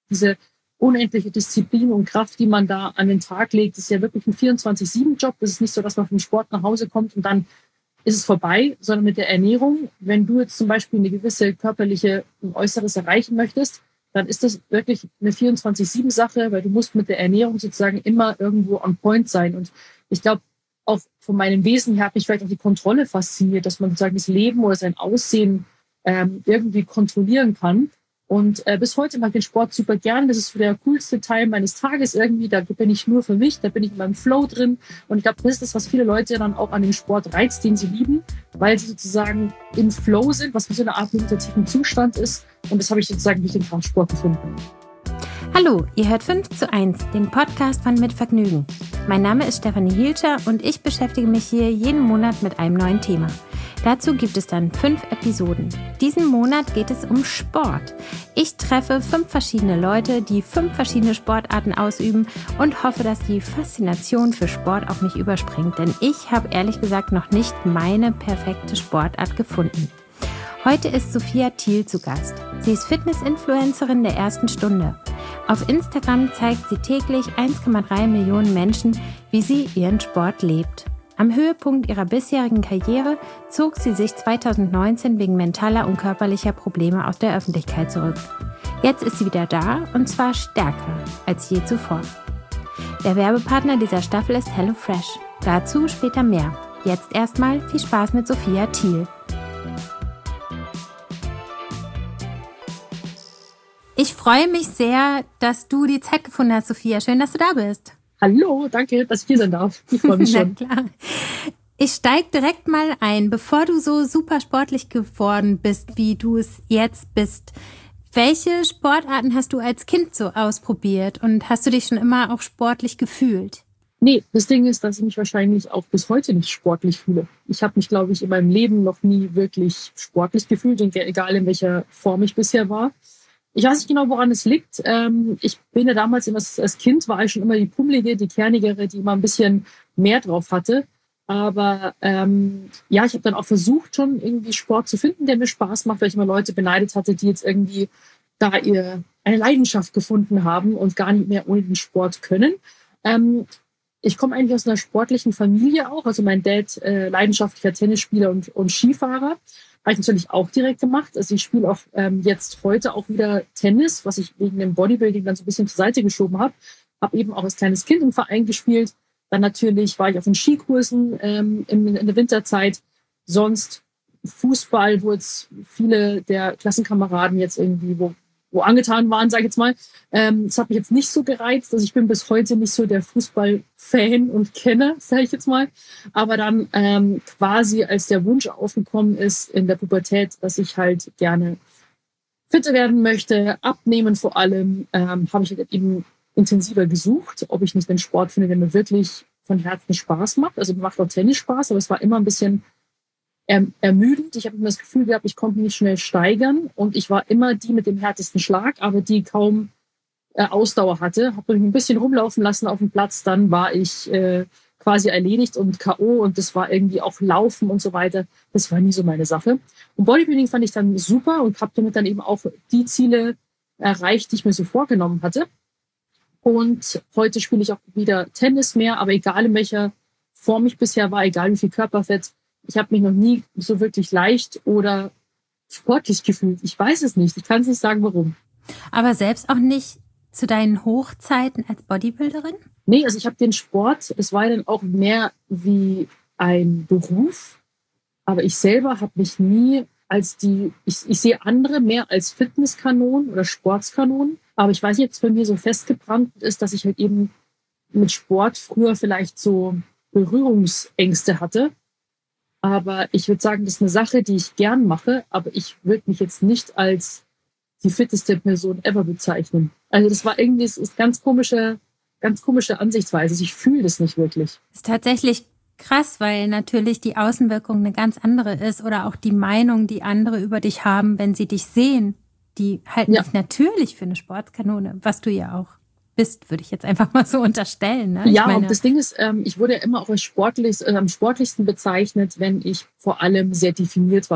diese unendliche Disziplin und Kraft, die man da an den Tag legt, ist ja wirklich ein 24/7-Job. Das ist nicht so, dass man vom Sport nach Hause kommt und dann ist es vorbei, sondern mit der Ernährung. Wenn du jetzt zum Beispiel eine gewisse körperliche und Äußeres erreichen möchtest, dann ist das wirklich eine 24/7-Sache, weil du musst mit der Ernährung sozusagen immer irgendwo on point sein. Und ich glaube, auch von meinem Wesen her hat mich vielleicht auch die Kontrolle fasziniert, dass man sozusagen das Leben oder sein Aussehen irgendwie kontrollieren kann. Und bis heute mag ich den Sport super gern. Das ist so der coolste Teil meines Tages irgendwie. Da bin ich nur für mich, da bin ich in meinem Flow drin. Und ich glaube, das ist das, was viele Leute dann auch an dem Sport reizt, den sie lieben, weil sie sozusagen im Flow sind, was wie so eine Art meditativen Zustand ist. Und das habe ich sozusagen durch den Kampfsport gefunden. Hallo, ihr hört 5:1, den Podcast von Mit Vergnügen. Mein Name ist Stefanie Hielscher und ich beschäftige mich hier jeden Monat mit einem neuen Thema. Dazu gibt es dann 5 Episoden. Diesen Monat geht es um Sport. Ich treffe 5 verschiedene Leute, die 5 verschiedene Sportarten ausüben und hoffe, dass die Faszination für Sport auf mich überspringt, denn ich habe ehrlich gesagt noch nicht meine perfekte Sportart gefunden. Heute ist Sophia Thiel zu Gast. Sie ist Fitness-Influencerin der ersten Stunde. Auf Instagram zeigt sie täglich 1,3 Millionen Menschen, wie sie ihren Sport lebt. Am Höhepunkt ihrer bisherigen Karriere zog sie sich 2019 wegen mentaler und körperlicher Probleme aus der Öffentlichkeit zurück. Jetzt ist sie wieder da und zwar stärker als je zuvor. Der Werbepartner dieser Staffel ist HelloFresh. Dazu später mehr. Jetzt erstmal viel Spaß mit Sophia Thiel. Ich freue mich sehr, dass du die Zeit gefunden hast, Sophia. Schön, dass du da bist. Hallo, danke, dass ich hier sein darf. Ich freue mich schon. Na klar. Ich steige direkt mal ein. Bevor du so super sportlich geworden bist, wie du es jetzt bist, welche Sportarten hast du als Kind so ausprobiert? Und hast du dich schon immer auch sportlich gefühlt? Nee, das Ding ist, dass ich mich wahrscheinlich auch bis heute nicht sportlich fühle. Ich habe mich, glaube ich, in meinem Leben noch nie wirklich sportlich gefühlt, und egal in welcher Form ich bisher war. Ich weiß nicht genau, woran es liegt. Ich bin ja damals, als Kind war ich schon immer die Pummelige, die Kernigere, die immer ein bisschen mehr drauf hatte. Aber ja, ich habe dann auch versucht, schon irgendwie Sport zu finden, der mir Spaß macht, weil ich immer Leute beneidet hatte, die jetzt irgendwie da eine Leidenschaft gefunden haben und gar nicht mehr ohne den Sport können. Ich komme eigentlich aus einer sportlichen Familie auch. Also mein Dad, leidenschaftlicher Tennisspieler und Skifahrer. Habe ich natürlich auch direkt gemacht. Also ich spiele auch jetzt heute auch wieder Tennis, was ich wegen dem Bodybuilding dann so ein bisschen zur Seite geschoben habe. Habe eben auch als kleines Kind im Verein gespielt. Dann natürlich war ich auf den Skikursen in der Winterzeit. Sonst Fußball, wo jetzt viele der Klassenkameraden jetzt irgendwie wo angetan waren, sage ich jetzt mal. Das hat mich jetzt nicht so gereizt. Also ich bin bis heute nicht so der Fußball-Fan und Kenner, sage ich jetzt mal. Aber dann quasi, als der Wunsch aufgekommen ist in der Pubertät, dass ich halt gerne fitter werden möchte, abnehmen vor allem, habe ich halt eben intensiver gesucht, ob ich nicht den Sport finde, der mir wirklich von Herzen Spaß macht. Also mir macht auch Tennis Spaß, aber es war immer ein bisschen ermüdend. Ich habe immer das Gefühl gehabt, ich konnte mich nicht schnell steigern und ich war immer die mit dem härtesten Schlag, aber die kaum Ausdauer hatte. Habe mich ein bisschen rumlaufen lassen auf dem Platz, dann war ich quasi erledigt und K.O. und das war irgendwie auch Laufen und so weiter. Das war nie so meine Sache. Und Bodybuilding fand ich dann super und habe damit dann eben auch die Ziele erreicht, die ich mir so vorgenommen hatte. Und heute spiele ich auch wieder Tennis mehr, aber egal in welcher Form ich bisher war, egal wie viel Körperfett, ich habe mich noch nie so wirklich leicht oder sportlich gefühlt. Ich weiß es nicht. Ich kann es nicht sagen, warum. Aber selbst auch nicht zu deinen Hochzeiten als Bodybuilderin? Nee, also ich habe den Sport, es war dann auch mehr wie ein Beruf. Aber ich selber habe mich nie als ich sehe andere mehr als Fitnesskanonen oder Sportskanonen. Aber ich weiß nicht, ob es bei mir so festgebrannt ist, dass ich halt eben mit Sport früher vielleicht so Berührungsängste hatte. Aber ich würde sagen, das ist eine Sache, die ich gern mache, aber ich würde mich jetzt nicht als die fitteste Person ever bezeichnen. Also das war irgendwie, es ist ganz komische Ansichtsweise. Also ich fühle das nicht wirklich. Das ist tatsächlich krass, weil natürlich die Außenwirkung eine ganz andere ist oder auch die Meinung, die andere über dich haben, wenn sie dich sehen, die halten dich natürlich für eine Sportskanone, was du ja auch bist, würde ich jetzt einfach mal so unterstellen. Ne? Ja, und das Ding ist, ich wurde ja immer auch als am sportlichsten bezeichnet, wenn ich vor allem sehr definiert war.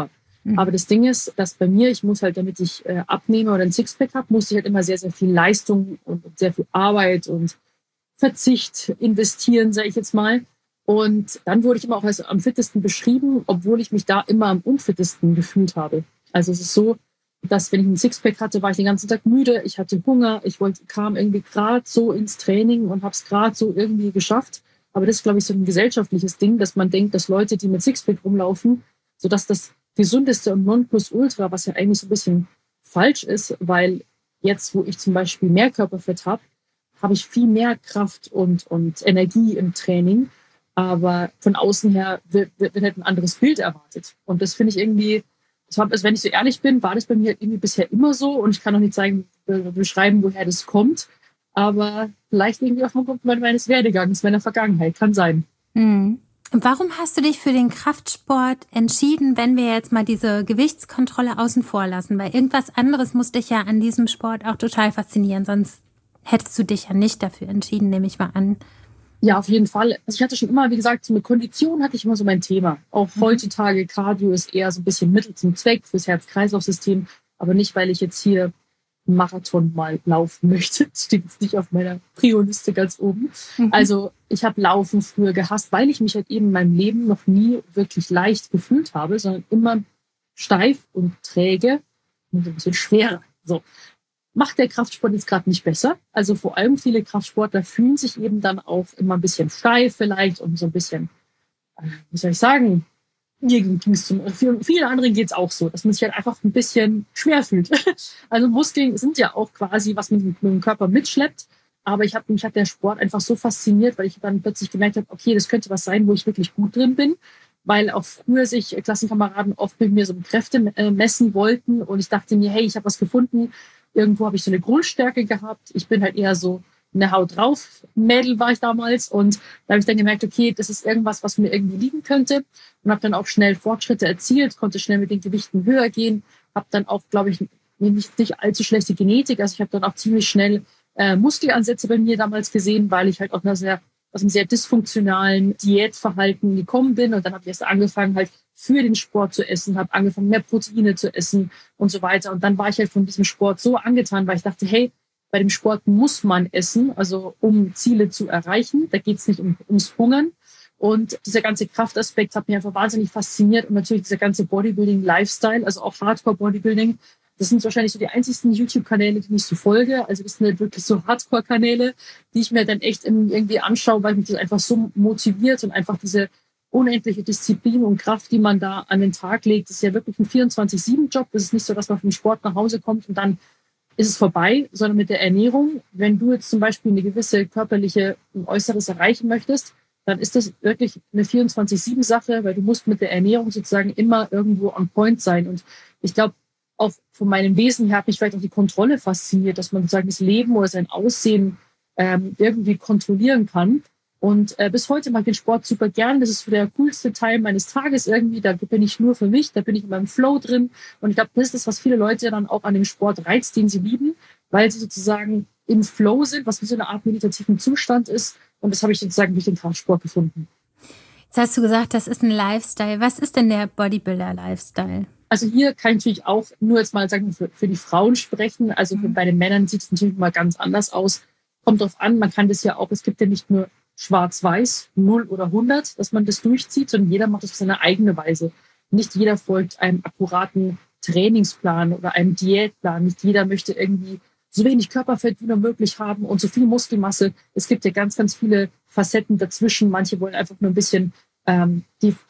Aber das Ding ist, dass bei mir, ich muss halt, damit ich abnehme oder ein Sixpack habe, muss ich halt immer sehr, sehr viel Leistung und sehr viel Arbeit und Verzicht investieren, sage ich jetzt mal. Und dann wurde ich immer auch als am fittesten beschrieben, obwohl ich mich da immer am unfittesten gefühlt habe. Also es ist so, dass wenn ich einen Sixpack hatte, war ich den ganzen Tag müde, ich hatte Hunger, kam irgendwie gerade so ins Training und habe es gerade so irgendwie geschafft. Aber das ist, glaube ich, so ein gesellschaftliches Ding, dass man denkt, dass Leute, die mit Sixpack rumlaufen, sodass das Gesundeste und Nonplusultra, was ja eigentlich so ein bisschen falsch ist, weil jetzt, wo ich zum Beispiel mehr Körperfett habe, habe ich viel mehr Kraft und Energie im Training. Aber von außen her wird halt ein anderes Bild erwartet. Und das finde ich irgendwie, also wenn ich so ehrlich bin, war das bei mir irgendwie bisher immer so. Und ich kann auch nicht beschreiben, woher das kommt. Aber vielleicht irgendwie aufgrund meines Werdegangs, meiner Vergangenheit. Kann sein. Mhm. Warum hast du dich für den Kraftsport entschieden, wenn wir jetzt mal diese Gewichtskontrolle außen vor lassen? Weil irgendwas anderes muss dich ja an diesem Sport auch total faszinieren. Sonst hättest du dich ja nicht dafür entschieden, nehme ich mal an. Ja, auf jeden Fall. Also ich hatte schon immer, wie gesagt, so mit Kondition hatte ich immer so mein Thema. Auch heutzutage, Cardio ist eher so ein bisschen Mittel zum Zweck fürs Herz-Kreislauf-System. Aber nicht, weil ich jetzt hier einen Marathon mal laufen möchte. Das steht jetzt nicht auf meiner Prio-Liste ganz oben. Also ich habe Laufen früher gehasst, weil ich mich halt eben in meinem Leben noch nie wirklich leicht gefühlt habe, sondern immer steif und träge und ein bisschen schwerer. So. Macht der Kraftsport jetzt gerade nicht besser. Also vor allem viele Kraftsportler fühlen sich eben dann auch immer ein bisschen steif vielleicht und so ein bisschen, wie soll ich sagen, vielen anderen geht's auch so, dass man sich halt einfach ein bisschen schwer fühlt. Also Muskeln sind ja auch quasi, was man mit dem Körper mitschleppt. Aber mich hat der Sport einfach so fasziniert, weil ich dann plötzlich gemerkt habe, okay, das könnte was sein, wo ich wirklich gut drin bin. Weil auch früher sich Klassenkameraden oft mit mir so Kräfte messen wollten. Und ich dachte mir, hey, ich habe was gefunden. Irgendwo habe ich so eine Grundstärke gehabt. Ich bin halt eher so eine Haut drauf Mädel war ich damals. Und da habe ich dann gemerkt, okay, das ist irgendwas, was mir irgendwie liegen könnte. Und habe dann auch schnell Fortschritte erzielt, konnte schnell mit den Gewichten höher gehen. Habe dann auch, glaube ich, nicht allzu schlechte Genetik. Also ich habe dann auch ziemlich schnell Muskelansätze bei mir damals gesehen, weil ich halt auch aus einem sehr dysfunktionalen Diätverhalten gekommen bin. Und dann habe ich erst angefangen, halt für den Sport zu essen, habe angefangen, mehr Proteine zu essen und so weiter. Und dann war ich halt von diesem Sport so angetan, weil ich dachte, hey, bei dem Sport muss man essen, also um Ziele zu erreichen. Da geht es nicht ums Hungern. Und dieser ganze Kraftaspekt hat mich einfach wahnsinnig fasziniert. Und natürlich dieser ganze Bodybuilding-Lifestyle, also auch Hardcore-Bodybuilding. Das sind wahrscheinlich so die einzigsten YouTube-Kanäle, die ich so folge. Also das sind halt wirklich so Hardcore-Kanäle, die ich mir dann echt irgendwie anschaue, weil mich das einfach so motiviert und einfach diese unendliche Disziplin und Kraft, die man da an den Tag legt. Das ist ja wirklich ein 24/7-Job. Das ist nicht so, dass man vom Sport nach Hause kommt und dann ist es vorbei, sondern mit der Ernährung. Wenn du jetzt zum Beispiel eine gewisse körperliche Äußeres erreichen möchtest, dann ist das wirklich eine 24/7-Sache, weil du musst mit der Ernährung sozusagen immer irgendwo on point sein. Und ich glaube, auch von meinem Wesen her hat mich vielleicht auch die Kontrolle fasziniert, dass man sozusagen das Leben oder sein Aussehen irgendwie kontrollieren kann. Und bis heute mag ich den Sport super gern. Das ist so der coolste Teil meines Tages irgendwie. Da bin ich nur für mich, da bin ich in meinem Flow drin. Und ich glaube, das ist das, was viele Leute dann auch an dem Sport reizt, den sie lieben, weil sie sozusagen im Flow sind, was wie so eine Art meditativen Zustand ist. Und das habe ich sozusagen durch den Kraftsport gefunden. Jetzt hast du gesagt, das ist ein Lifestyle. Was ist denn der Bodybuilder-Lifestyle? Also hier kann ich natürlich auch nur jetzt mal sagen, für die Frauen sprechen. Also bei den Männern sieht es natürlich mal ganz anders aus. Kommt drauf an, man kann das ja auch, es gibt ja nicht nur schwarz-weiß, 0 oder 100, dass man das durchzieht, sondern jeder macht das auf seine eigene Weise. Nicht jeder folgt einem akkuraten Trainingsplan oder einem Diätplan. Nicht jeder möchte irgendwie so wenig Körperfett wie nur möglich haben und so viel Muskelmasse. Es gibt ja ganz, ganz viele Facetten dazwischen. Manche wollen einfach nur ein bisschen, soll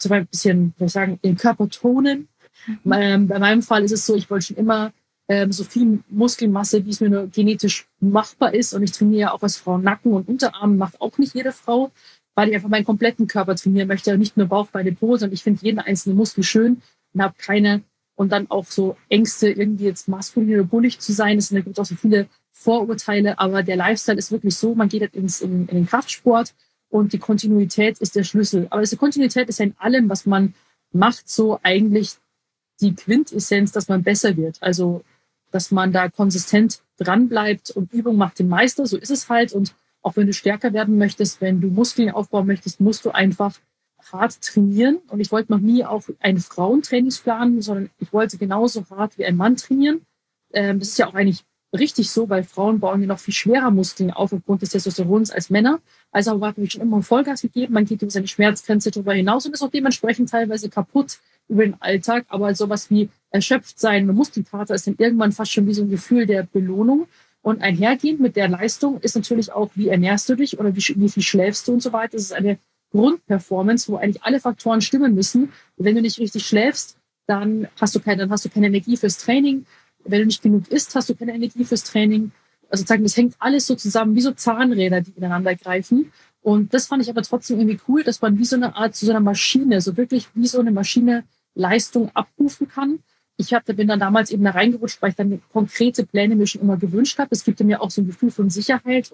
ich sagen, den Körper tonen. Bei meinem Fall ist es so, ich wollte schon immer so viel Muskelmasse, wie es mir nur genetisch machbar ist. Und ich trainiere auch als Frau Nacken und Unterarm, macht auch nicht jede Frau, weil ich einfach meinen kompletten Körper trainieren möchte. Nicht nur Bauch, Beine, Po, sondern ich finde jeden einzelnen Muskel schön und habe keine und dann auch so Ängste, irgendwie jetzt maskulin oder bullig zu sein. Da gibt es auch so viele Vorurteile, aber der Lifestyle ist wirklich so, man geht halt in den Kraftsport und die Kontinuität ist der Schlüssel. Aber diese Kontinuität ist ja in allem, was man macht, so eigentlich die Quintessenz, dass man besser wird. Also, dass man da konsistent dran bleibt und Übung macht den Meister, so ist es halt. Und auch wenn du stärker werden möchtest, wenn du Muskeln aufbauen möchtest, musst du einfach hart trainieren und ich wollte noch nie auch einen Frauentrainingsplan, sondern ich wollte genauso hart wie ein Mann trainieren. Das ist ja auch eigentlich richtig so, weil Frauen bauen ja noch viel schwerer Muskeln auf aufgrund des Testosterons als Männer. Also habe ich schon immer Vollgas gegeben. Man geht über seine Schmerzgrenze darüber hinaus und ist auch dementsprechend teilweise kaputt über den Alltag. Aber sowas wie erschöpft sein, eine Muskelkater ist dann irgendwann fast schon wie so ein Gefühl der Belohnung. Und einhergehend mit der Leistung ist natürlich auch, wie ernährst du dich oder wie viel schläfst du und so weiter. Das ist eine Grundperformance, wo eigentlich alle Faktoren stimmen müssen. Und wenn du nicht richtig schläfst, dann hast du keine Energie fürs Training. Wenn du nicht genug isst, hast du keine Energie fürs Training. Also sozusagen, das hängt alles so zusammen, wie so Zahnräder, die ineinander greifen. Und das fand ich aber trotzdem irgendwie cool, dass man wie so eine Art, zu so einer Maschine, so wirklich wie so eine Maschine Leistung abrufen kann. Bin dann damals eben da reingerutscht, weil ich dann konkrete Pläne mir schon immer gewünscht habe. Es gibt mir auch so ein Gefühl von Sicherheit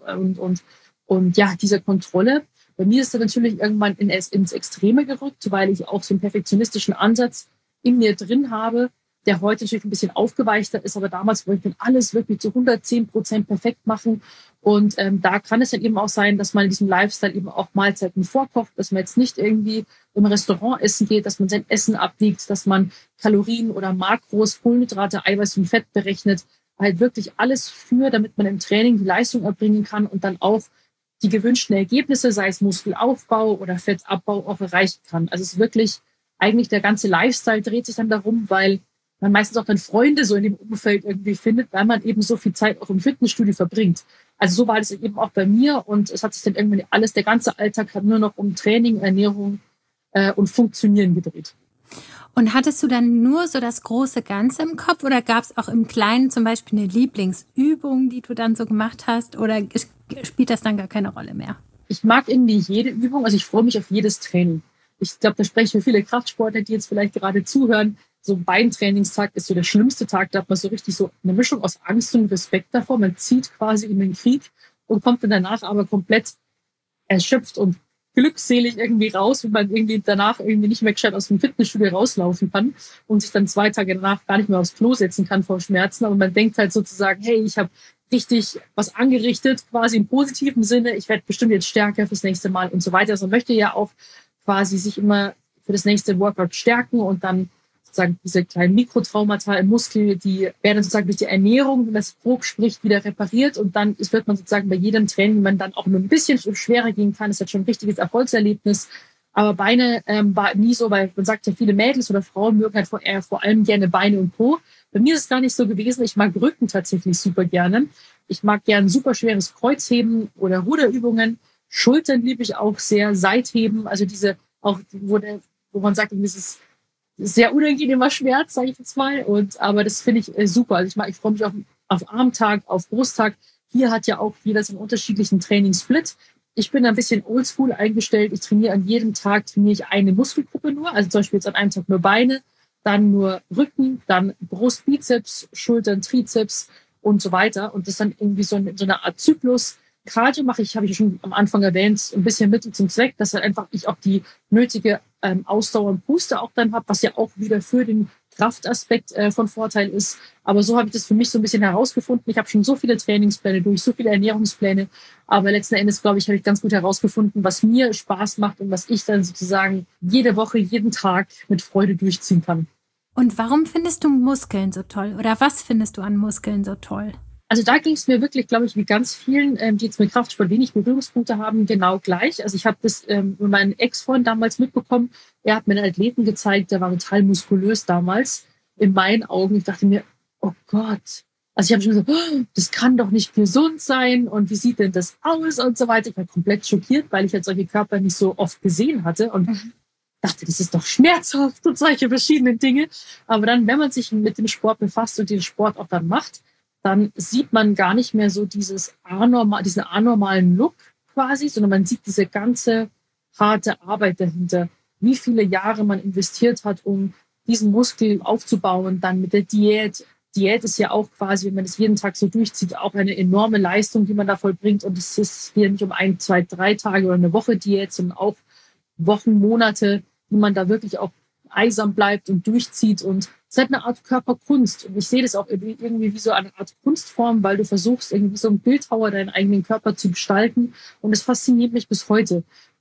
und ja, dieser Kontrolle. Bei mir ist das natürlich irgendwann ins Extreme gerückt, weil ich auch so einen perfektionistischen Ansatz in mir drin habe, der heute natürlich ein bisschen aufgeweichter ist, aber damals wollte ich dann alles wirklich zu 110% perfekt machen. Und da kann es dann eben auch sein, dass man in diesem Lifestyle eben auch Mahlzeiten vorkocht, dass man jetzt nicht irgendwie im Restaurant essen geht, dass man sein Essen abwiegt, dass man Kalorien oder Makros, Kohlenhydrate, Eiweiß und Fett berechnet. Halt wirklich alles damit man im Training die Leistung erbringen kann und dann auch die gewünschten Ergebnisse, sei es Muskelaufbau oder Fettabbau, auch erreichen kann. Also es ist wirklich, eigentlich der ganze Lifestyle dreht sich dann darum, weil man meistens auch dann Freunde so in dem Umfeld irgendwie findet, weil man eben so viel Zeit auch im Fitnessstudio verbringt. Also so war das eben auch bei mir und es hat sich dann irgendwann alles, der ganze Alltag hat nur noch um Training, Ernährung und Funktionieren gedreht. Und hattest du dann nur so das große Ganze im Kopf oder gab es auch im Kleinen zum Beispiel eine Lieblingsübung, die du dann so gemacht hast oder spielt das dann gar keine Rolle mehr? Ich mag irgendwie jede Übung, also ich freue mich auf jedes Training. Ich glaube, da spreche ich für viele Kraftsportler, die jetzt vielleicht gerade zuhören. So ein Beintrainingstag ist so der schlimmste Tag. Da hat man so richtig so eine Mischung aus Angst und Respekt davor. Man zieht quasi in den Krieg und kommt dann danach aber komplett erschöpft und glückselig irgendwie raus, wenn man irgendwie danach irgendwie nicht mehr gescheit aus dem Fitnessstudio rauslaufen kann und sich dann 2 Tage danach gar nicht mehr aufs Klo setzen kann vor Schmerzen. Aber man denkt halt sozusagen, hey, ich habe richtig was angerichtet, quasi im positiven Sinne. Ich werde bestimmt jetzt stärker fürs nächste Mal und so weiter. Also man möchte ja auch quasi sich immer für das nächste Workout stärken und dann sozusagen diese kleinen Mikrotraumata im Muskel, die werden sozusagen durch die Ernährung, wenn man es grob spricht, wieder repariert und dann wird man sozusagen bei jedem Training, wenn man dann auch nur ein bisschen schwerer gehen kann, ist das schon ein richtiges Erfolgserlebnis. Aber Beine war nie so, weil man sagt ja, viele Mädels oder Frauen mögen halt vor allem gerne Beine und Po. Bei mir ist es gar nicht so gewesen. Ich mag Rücken tatsächlich super gerne. Ich mag gern super schweres Kreuzheben oder Ruderübungen. Schultern liebe ich auch sehr, Seitheben, also diese auch, wo man sagt, das ist sehr unangenehmer Schmerz, sage ich jetzt mal. Aber das finde ich super. Also ich freue mich auf Armtag, auf Brusttag. Hier hat ja auch jeder so einen unterschiedlichen Trainingssplit. Ich bin ein bisschen oldschool eingestellt. Ich trainiere an jedem Tag eine Muskelgruppe nur. Also zum Beispiel jetzt an einem Tag nur Beine, dann nur Rücken, dann Brust, Bizeps, Schultern, Trizeps und so weiter. Und das ist dann irgendwie so eine Art Zyklus. Cardio mache ich, habe ich schon am Anfang erwähnt, ein bisschen Mittel zum Zweck, dass halt einfach ich auch die nötige Ausdauer und Puste auch dann habe, was ja auch wieder für den Kraftaspekt von Vorteil ist. Aber so habe ich das für mich so ein bisschen herausgefunden. Ich habe schon so viele Trainingspläne durch, so viele Ernährungspläne. Aber letzten Endes, glaube ich, habe ich ganz gut herausgefunden, was mir Spaß macht und was ich dann sozusagen jede Woche, jeden Tag mit Freude durchziehen kann. Und warum findest du Muskeln so toll? Oder was findest du an Muskeln so toll? Also da ging es mir wirklich, glaube ich, wie ganz vielen, die jetzt mit Kraftsport wenig Berührungspunkte haben, genau gleich. Also ich habe das mit meinem Ex-Freund damals mitbekommen. Er hat mir einen Athleten gezeigt, der war total muskulös damals. In meinen Augen, ich dachte mir, oh Gott. Also ich habe schon gesagt, oh, das kann doch nicht gesund sein und wie sieht denn das aus und so weiter. Ich war komplett schockiert, weil ich halt solche Körper nicht so oft gesehen hatte und dachte, das ist doch schmerzhaft und solche verschiedenen Dinge. Aber dann, wenn man sich mit dem Sport befasst und den Sport auch dann macht, dann sieht man gar nicht mehr so diesen anormalen Look quasi, sondern man sieht diese ganze harte Arbeit dahinter. Wie viele Jahre man investiert hat, um diesen Muskel aufzubauen, dann mit der Diät. Diät ist ja auch quasi, wenn man das jeden Tag so durchzieht, auch eine enorme Leistung, die man da vollbringt. Und es ist wieder nicht um 1, 2, 3 Tage oder eine Woche Diät, sondern auch Wochen, Monate, die man da wirklich auch eisam bleibt und durchzieht. Und es ist halt eine Art Körperkunst. Und ich sehe das auch irgendwie wie so eine Art Kunstform, weil du versuchst, irgendwie so ein Bildhauer deinen eigenen Körper zu gestalten. Und das fasziniert mich bis heute.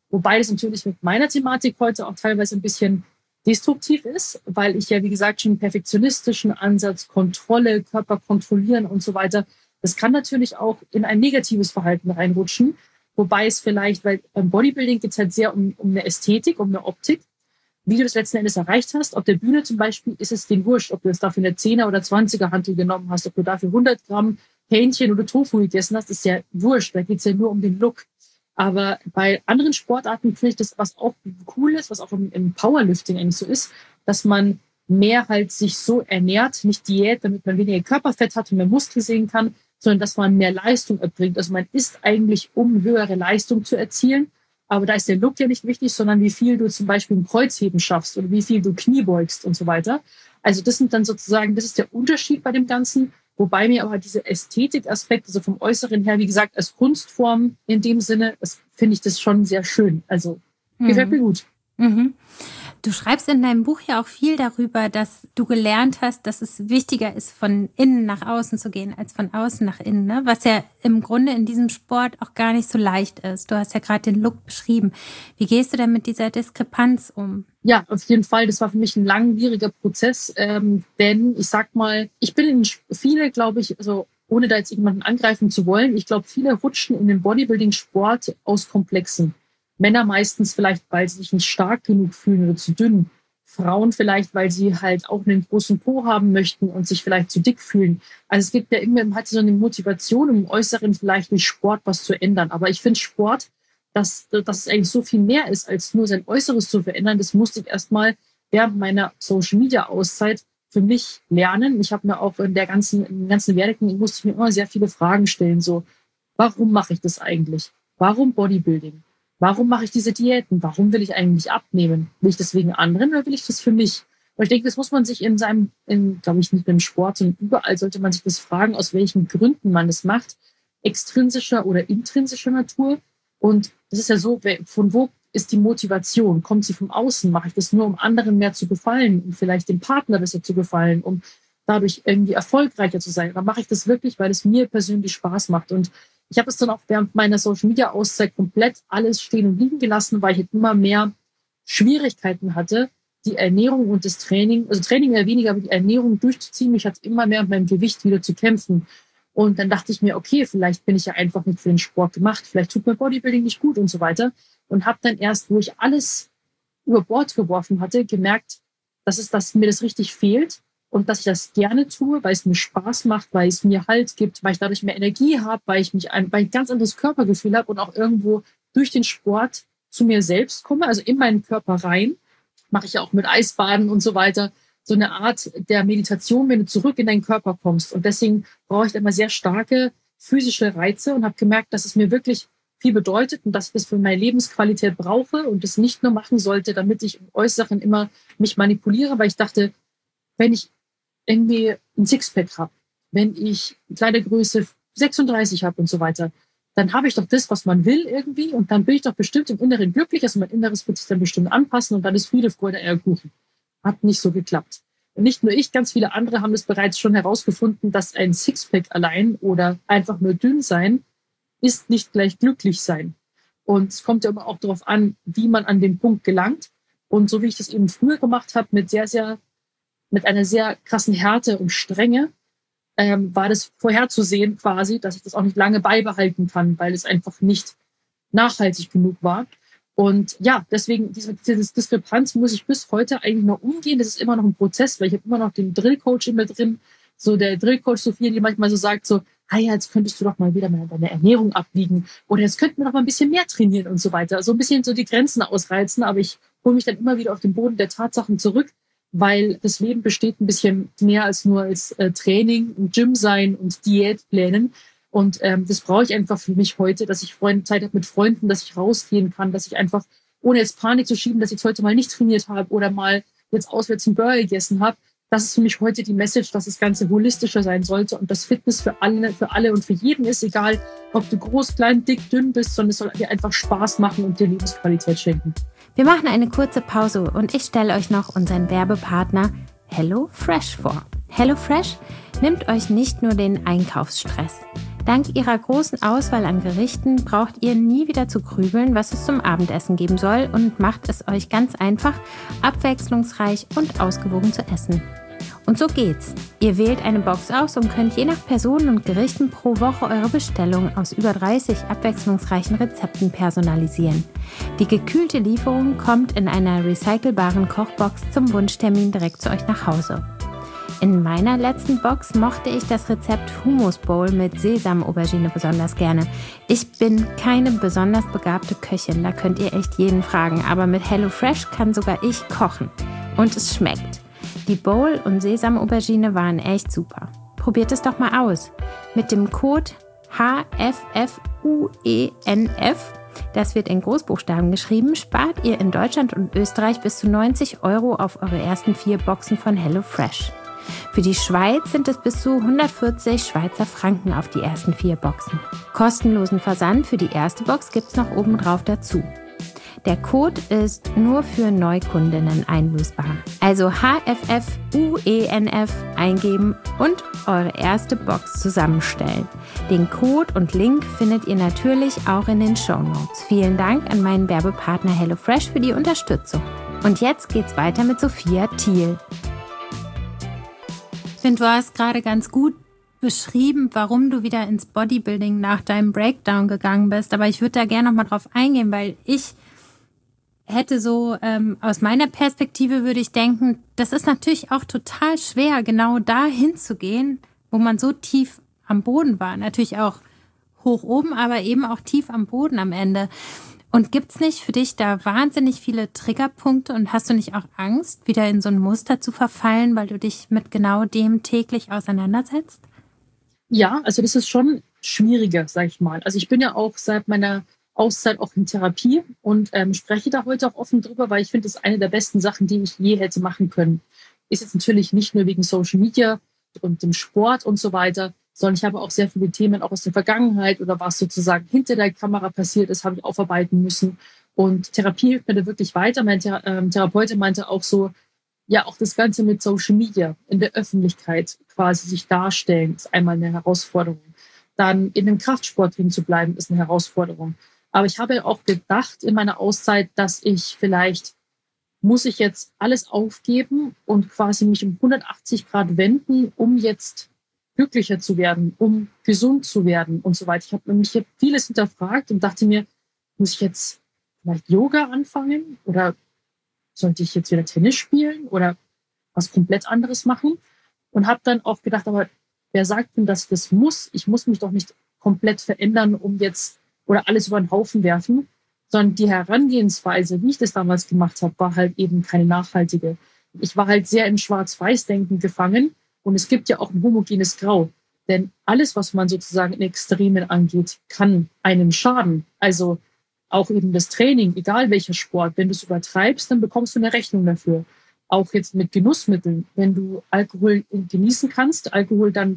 Wobei das natürlich mit meiner Thematik heute auch teilweise ein bisschen destruktiv ist, weil ich ja, wie gesagt, schon einen perfektionistischen Ansatz, Kontrolle, Körper kontrollieren und so weiter, das kann natürlich auch in ein negatives Verhalten reinrutschen. Wobei es vielleicht, weil beim Bodybuilding geht es halt sehr um eine Ästhetik, um eine Optik. Wie du das letzten Endes erreicht hast, auf der Bühne zum Beispiel, ist es denen wurscht, ob du jetzt dafür eine 10er oder 20er Hantel genommen hast, ob du dafür 100 Gramm Hähnchen oder Tofu gegessen hast, ist ja wurscht. Da geht es ja nur um den Look. Aber bei anderen Sportarten finde ich das, was auch cool ist, was auch im Powerlifting eigentlich so ist, dass man mehr halt sich so ernährt, nicht Diät, damit man weniger Körperfett hat und mehr Muskel sehen kann, sondern dass man mehr Leistung erbringt. Also man isst eigentlich, um höhere Leistung zu erzielen. Aber da ist der Look ja nicht wichtig, sondern wie viel du zum Beispiel im Kreuzheben schaffst oder wie viel du Knie beugst und so weiter. Also das sind dann sozusagen, das ist der Unterschied bei dem Ganzen. Wobei mir aber diese Ästhetikaspekte, also vom Äußeren her, wie gesagt, als Kunstform in dem Sinne, das finde ich das schon sehr schön. Also gefällt mir gut. Mhm. Du schreibst in deinem Buch ja auch viel darüber, dass du gelernt hast, dass es wichtiger ist, von innen nach außen zu gehen, als von außen nach innen, ne? Was ja im Grunde in diesem Sport auch gar nicht so leicht ist. Du hast ja gerade den Look beschrieben. Wie gehst du denn mit dieser Diskrepanz um? Ja, auf jeden Fall. Das war für mich ein langwieriger Prozess, denn ich sag mal, ich bin in viele, glaube ich, also ohne da jetzt jemanden angreifen zu wollen, ich glaube, viele rutschen in den Bodybuilding-Sport aus Komplexen. Männer meistens vielleicht, weil sie sich nicht stark genug fühlen oder zu dünn. Frauen vielleicht, weil sie halt auch einen großen Po haben möchten und sich vielleicht zu dick fühlen. Also es gibt ja immer, man hat so eine Motivation, um im Äußeren vielleicht durch Sport was zu ändern. Aber ich finde Sport, dass es eigentlich so viel mehr ist, als nur sein Äußeres zu verändern. Das musste ich erstmal während meiner Social-Media-Auszeit für mich lernen. Ich habe mir auch im ganzen Werdegang musste ich mir immer sehr viele Fragen stellen. So, warum mache ich das eigentlich? Warum Bodybuilding? Warum mache ich diese Diäten? Warum will ich eigentlich abnehmen? Will ich das wegen anderen oder will ich das für mich? Und ich denke, das muss man sich glaube ich, nicht nur im Sport, sondern überall sollte man sich das fragen, aus welchen Gründen man das macht. Extrinsischer oder intrinsischer Natur. Und das ist ja so, von wo ist die Motivation? Kommt sie vom Außen? Mache ich das nur, um anderen mehr zu gefallen, um vielleicht dem Partner besser zu gefallen, um dadurch irgendwie erfolgreicher zu sein? Oder mache ich das wirklich, weil es mir persönlich Spaß macht? Und ich habe es dann auch während meiner Social-Media-Auszeit komplett alles stehen und liegen gelassen, weil ich halt immer mehr Schwierigkeiten hatte, die Ernährung und das Training, also Training eher weniger, aber die Ernährung durchzuziehen. Ich hatte immer mehr mit meinem Gewicht wieder zu kämpfen. Und dann dachte ich mir, okay, vielleicht bin ich ja einfach nicht für den Sport gemacht, vielleicht tut mir Bodybuilding nicht gut und so weiter. Und habe dann erst, wo ich alles über Bord geworfen hatte, gemerkt, dass mir das richtig fehlt. Und dass ich das gerne tue, weil es mir Spaß macht, weil es mir Halt gibt, weil ich dadurch mehr Energie habe, weil ich ein ganz anderes Körpergefühl habe und auch irgendwo durch den Sport zu mir selbst komme, also in meinen Körper rein. Mache ich ja auch mit Eisbaden und so weiter. So eine Art der Meditation, wenn du zurück in deinen Körper kommst. Und deswegen brauche ich immer sehr starke physische Reize und habe gemerkt, dass es mir wirklich viel bedeutet und dass ich das für meine Lebensqualität brauche und das nicht nur machen sollte, damit ich im Äußeren immer mich manipuliere, weil ich dachte, wenn ich irgendwie ein Sixpack habe, wenn ich Kleidergröße 36 habe und so weiter, dann habe ich doch das, was man will irgendwie und dann bin ich doch bestimmt im Inneren glücklich, also mein Inneres wird sich dann bestimmt anpassen und dann ist Friede, Freude, Eierkuchen. Hat nicht so geklappt. Und nicht nur ich, ganz viele andere haben es bereits schon herausgefunden, dass ein Sixpack allein oder einfach nur dünn sein ist nicht gleich glücklich sein. Und es kommt ja immer auch darauf an, wie man an den Punkt gelangt. Und so wie ich das eben früher gemacht habe, mit einer sehr krassen Härte und Strenge, war das vorherzusehen quasi, dass ich das auch nicht lange beibehalten kann, weil es einfach nicht nachhaltig genug war. Und ja, deswegen, diese Diskrepanz muss ich bis heute eigentlich noch umgehen. Das ist immer noch ein Prozess, weil ich habe immer noch den Drillcoach in mir drin, so der Drillcoach Sophia, die manchmal so sagt so, ja, jetzt könntest du doch mal wieder mal deine Ernährung abwiegen oder jetzt könnten wir doch mal ein bisschen mehr trainieren und so weiter. So ein bisschen so die Grenzen ausreizen, aber ich hole mich dann immer wieder auf den Boden der Tatsachen zurück, weil das Leben besteht ein bisschen mehr als nur als Training und Gym sein und Diätplänen. Und das brauche ich einfach für mich heute, dass ich Zeit habe mit Freunden, dass ich rausgehen kann, dass ich einfach, ohne jetzt Panik zu schieben, dass ich jetzt heute mal nicht trainiert habe oder mal jetzt auswärts einen Burger gegessen habe. Das ist für mich heute die Message, dass das Ganze holistischer sein sollte und dass Fitness für alle und für jeden ist, egal ob du groß, klein, dick, dünn bist, sondern es soll dir einfach Spaß machen und dir Lebensqualität schenken. Wir machen eine kurze Pause und ich stelle euch noch unseren Werbepartner HelloFresh vor. HelloFresh nimmt euch nicht nur den Einkaufsstress. Dank ihrer großen Auswahl an Gerichten braucht ihr nie wieder zu grübeln, was es zum Abendessen geben soll und macht es euch ganz einfach, abwechslungsreich und ausgewogen zu essen. Und so geht's. Ihr wählt eine Box aus und könnt je nach Personen und Gerichten pro Woche eure Bestellung aus über 30 abwechslungsreichen Rezepten personalisieren. Die gekühlte Lieferung kommt in einer recycelbaren Kochbox zum Wunschtermin direkt zu euch nach Hause. In meiner letzten Box mochte ich das Rezept Hummus Bowl mit Sesam-Aubergine besonders gerne. Ich bin keine besonders begabte Köchin, da könnt ihr echt jeden fragen, aber mit HelloFresh kann sogar ich kochen. Und es schmeckt. Die Bowl und Sesam-Aubergine waren echt super. Probiert es doch mal aus. Mit dem Code HFFUENF, das wird in Großbuchstaben geschrieben, spart ihr in Deutschland und Österreich bis zu 90 € auf eure ersten 4 Boxen von HelloFresh. Für die Schweiz sind es bis zu 140 Schweizer Franken auf die ersten 4 Boxen. Kostenlosen Versand für die erste Box gibt's noch obendrauf dazu. Der Code ist nur für Neukundinnen einlösbar. Also HFFUENF eingeben und eure erste Box zusammenstellen. Den Code und Link findet ihr natürlich auch in den Shownotes. Vielen Dank an meinen Werbepartner HelloFresh für die Unterstützung. Und jetzt geht's weiter mit Sophia Thiel. Ich finde, du hast gerade ganz gut beschrieben, warum du wieder ins Bodybuilding nach deinem Breakdown gegangen bist. Aber ich würde da gerne nochmal drauf eingehen, weil ich hätte so, aus meiner Perspektive würde ich denken, das ist natürlich auch total schwer, genau da hinzugehen, wo man so tief am Boden war. Natürlich auch hoch oben, aber eben auch tief am Boden am Ende. Und gibt's nicht für dich da wahnsinnig viele Triggerpunkte und hast du nicht auch Angst, wieder in so ein Muster zu verfallen, weil du dich mit genau dem täglich auseinandersetzt? Ja, also das ist schon schwieriger, sag ich mal. Also ich bin ja auch seit meiner Auszeit auch in Therapie und spreche da heute auch offen drüber, weil ich finde, das ist eine der besten Sachen, die ich je hätte machen können. Ist jetzt natürlich nicht nur wegen Social Media und dem Sport und so weiter, sondern ich habe auch sehr viele Themen auch aus der Vergangenheit oder was sozusagen hinter der Kamera passiert ist, habe ich aufarbeiten müssen. Und Therapie hilft mir da wirklich weiter. Mein Therapeut meinte auch so, ja, auch das Ganze mit Social Media in der Öffentlichkeit quasi sich darstellen, ist einmal eine Herausforderung. Dann in dem Kraftsport drin zu bleiben, ist eine Herausforderung. Aber ich habe auch gedacht in meiner Auszeit, dass muss ich jetzt alles aufgeben und quasi mich um 180 Grad wenden, um jetzt glücklicher zu werden, um gesund zu werden und so weiter. Ich habe vieles hinterfragt und dachte mir, muss ich jetzt vielleicht Yoga anfangen oder sollte ich jetzt wieder Tennis spielen oder was komplett anderes machen? Und habe dann auch gedacht, aber wer sagt denn, dass ich das muss? Ich muss mich doch nicht komplett verändern, um jetzt oder alles über den Haufen werfen, sondern die Herangehensweise, wie ich das damals gemacht habe, war halt eben keine nachhaltige. Ich war halt sehr im Schwarz-Weiß-Denken gefangen und es gibt ja auch ein homogenes Grau. Denn alles, was man sozusagen in Extremen angeht, kann einem schaden. Also auch eben das Training, egal welcher Sport, wenn du es übertreibst, dann bekommst du eine Rechnung dafür. Auch jetzt mit Genussmitteln, wenn du Alkohol genießen kannst, Alkohol, dann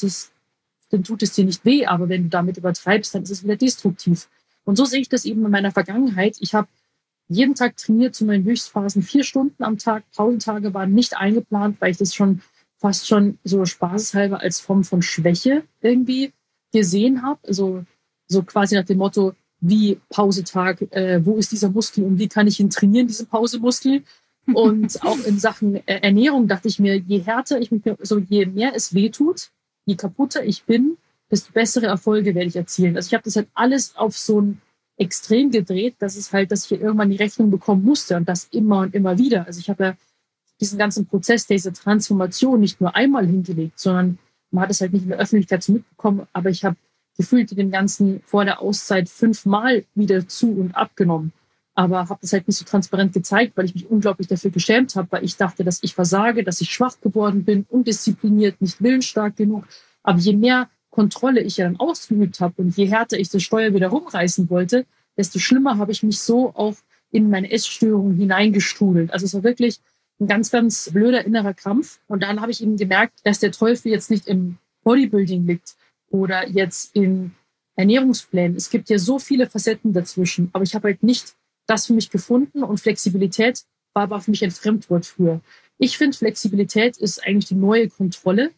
tut es dir nicht weh, aber wenn du damit übertreibst, dann ist es wieder destruktiv. Und so sehe ich das eben in meiner Vergangenheit. Ich habe jeden Tag trainiert zu meinen Höchstphasen 4 Stunden am Tag. Pausentage waren nicht eingeplant, weil ich das fast schon so spaßeshalber als Form von Schwäche irgendwie gesehen habe. Also so quasi nach dem Motto, wie Pausetag, wo ist dieser Muskel und wie kann ich ihn trainieren, diesen Pausemuskel? Und auch in Sachen Ernährung dachte ich mir, je härter je mehr es wehtut, je kaputter ich bin, desto bessere Erfolge werde ich erzielen. Also ich habe das halt alles auf so ein Extrem gedreht, dass ich irgendwann die Rechnung bekommen musste und das immer und immer wieder. Also ich habe ja diesen ganzen Prozess, diese Transformation nicht nur einmal hingelegt, sondern man hat es halt nicht in der Öffentlichkeit so mitbekommen, aber ich habe gefühlt den ganzen vor der Auszeit 5-mal wieder zu und abgenommen. Aber habe das halt nicht so transparent gezeigt, weil ich mich unglaublich dafür geschämt habe, weil ich dachte, dass ich versage, dass ich schwach geworden bin, undiszipliniert, nicht willensstark genug. Aber je mehr Kontrolle ich ja dann ausgeübt habe und je härter ich das Steuer wieder rumreißen wollte, desto schlimmer habe ich mich so auch in meine Essstörung hineingestrudelt. Also es war wirklich ein ganz, ganz blöder innerer Kampf. Und dann habe ich eben gemerkt, dass der Teufel jetzt nicht im Bodybuilding liegt oder jetzt in Ernährungsplänen. Es gibt ja so viele Facetten dazwischen, aber ich habe halt nicht das für mich gefunden und Flexibilität war für mich ein Fremdwort früher. Ich finde, Flexibilität ist eigentlich die neue Kontrolle,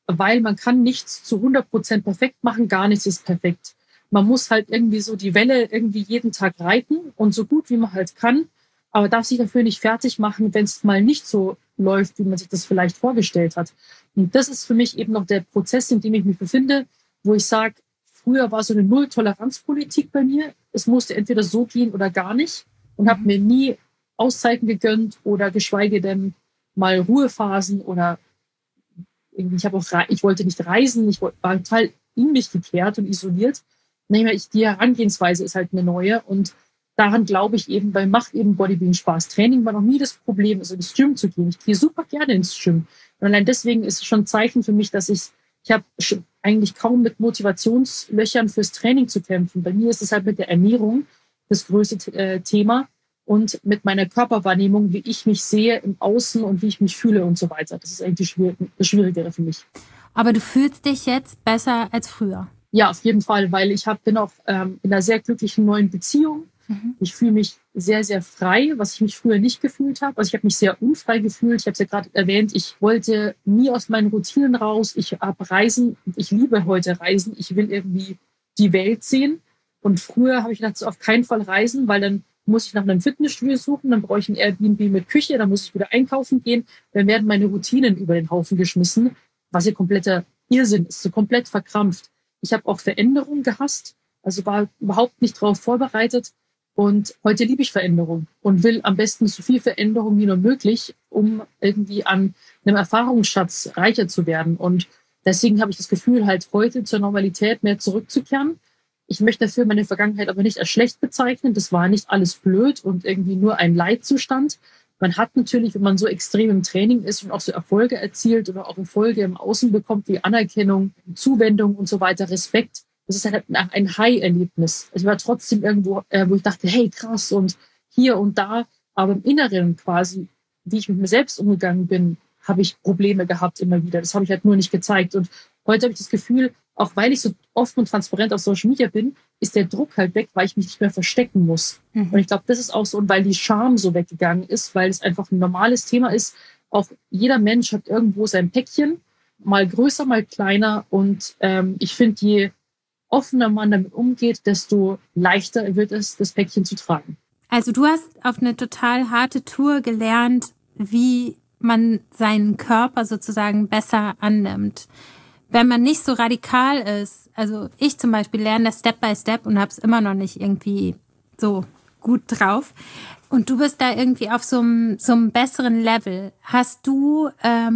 weil man kann nichts zu 100% perfekt machen, gar nichts ist perfekt. Man muss halt irgendwie so die Welle irgendwie jeden Tag reiten und so gut wie man halt kann, aber darf sich dafür nicht fertig machen, wenn es mal nicht so läuft, wie man sich das vielleicht vorgestellt hat. Und das ist für mich eben noch der Prozess, in dem ich mich befinde, wo ich sage, früher war so eine Null-Toleranz-Politik bei mir. Es musste entweder so gehen oder gar nicht und habe mir nie Auszeiten gegönnt oder geschweige denn mal Ruhephasen oder irgendwie, ich wollte nicht reisen, war total in mich gekehrt und isoliert. Die Herangehensweise ist halt eine neue und daran glaube ich eben, weil macht eben Bodybuilding Spaß. Training war noch nie das Problem, also ins Gym zu gehen. Ich gehe super gerne ins Gym. Und allein deswegen ist es schon ein Zeichen für mich, dass ich habe eigentlich kaum mit Motivationslöchern fürs Training zu kämpfen. Bei mir ist es halt mit der Ernährung das größte Thema und mit meiner Körperwahrnehmung, wie ich mich sehe im Außen und wie ich mich fühle und so weiter. Das ist eigentlich das Schwierigere für mich. Aber du fühlst dich jetzt besser als früher? Ja, auf jeden Fall, weil ich bin auch in einer sehr glücklichen neuen Beziehung. Ich fühle mich sehr, sehr frei, was ich mich früher nicht gefühlt habe. Also ich habe mich sehr unfrei gefühlt. Ich habe es ja gerade erwähnt, ich wollte nie aus meinen Routinen raus. Ich habe Reisen, ich liebe heute Reisen. Ich will irgendwie die Welt sehen. Und früher habe ich gedacht, so auf keinen Fall reisen, weil dann muss ich nach einem Fitnessstudio suchen, dann brauche ich ein Airbnb mit Küche, dann muss ich wieder einkaufen gehen. Dann werden meine Routinen über den Haufen geschmissen, was ja kompletter Irrsinn ist, so komplett verkrampft. Ich habe auch Veränderungen gehasst, also war überhaupt nicht darauf vorbereitet. Und heute liebe ich Veränderung und will am besten so viel Veränderung wie nur möglich, um irgendwie an einem Erfahrungsschatz reicher zu werden. Und deswegen habe ich das Gefühl, halt heute zur Normalität mehr zurückzukehren. Ich möchte dafür meine Vergangenheit aber nicht als schlecht bezeichnen. Das war nicht alles blöd und irgendwie nur ein Leidzustand. Man hat natürlich, wenn man so extrem im Training ist und auch so Erfolge erzielt oder auch Erfolge im Außen bekommt, wie Anerkennung, Zuwendung und so weiter, Respekt, das ist halt ein High-Erlebnis. Ich war trotzdem irgendwo, wo ich dachte, hey, krass und hier und da. Aber im Inneren quasi, wie ich mit mir selbst umgegangen bin, habe ich Probleme gehabt immer wieder. Das habe ich halt nur nicht gezeigt. Und heute habe ich das Gefühl, auch weil ich so offen und transparent auf Social Media bin, ist der Druck halt weg, weil ich mich nicht mehr verstecken muss. Und ich glaube, das ist auch so, und weil die Scham so weggegangen ist, weil es einfach ein normales Thema ist. Auch jeder Mensch hat irgendwo sein Päckchen, mal größer, mal kleiner. Und ich finde, je offener man damit umgeht, desto leichter wird es, das Päckchen zu tragen. Also du hast auf eine total harte Tour gelernt, wie man seinen Körper sozusagen besser annimmt. Wenn man nicht so radikal ist, also ich zum Beispiel lerne das Step by Step und habe es immer noch nicht irgendwie so gut drauf. Und du bist da irgendwie auf so einem besseren Level. Hast du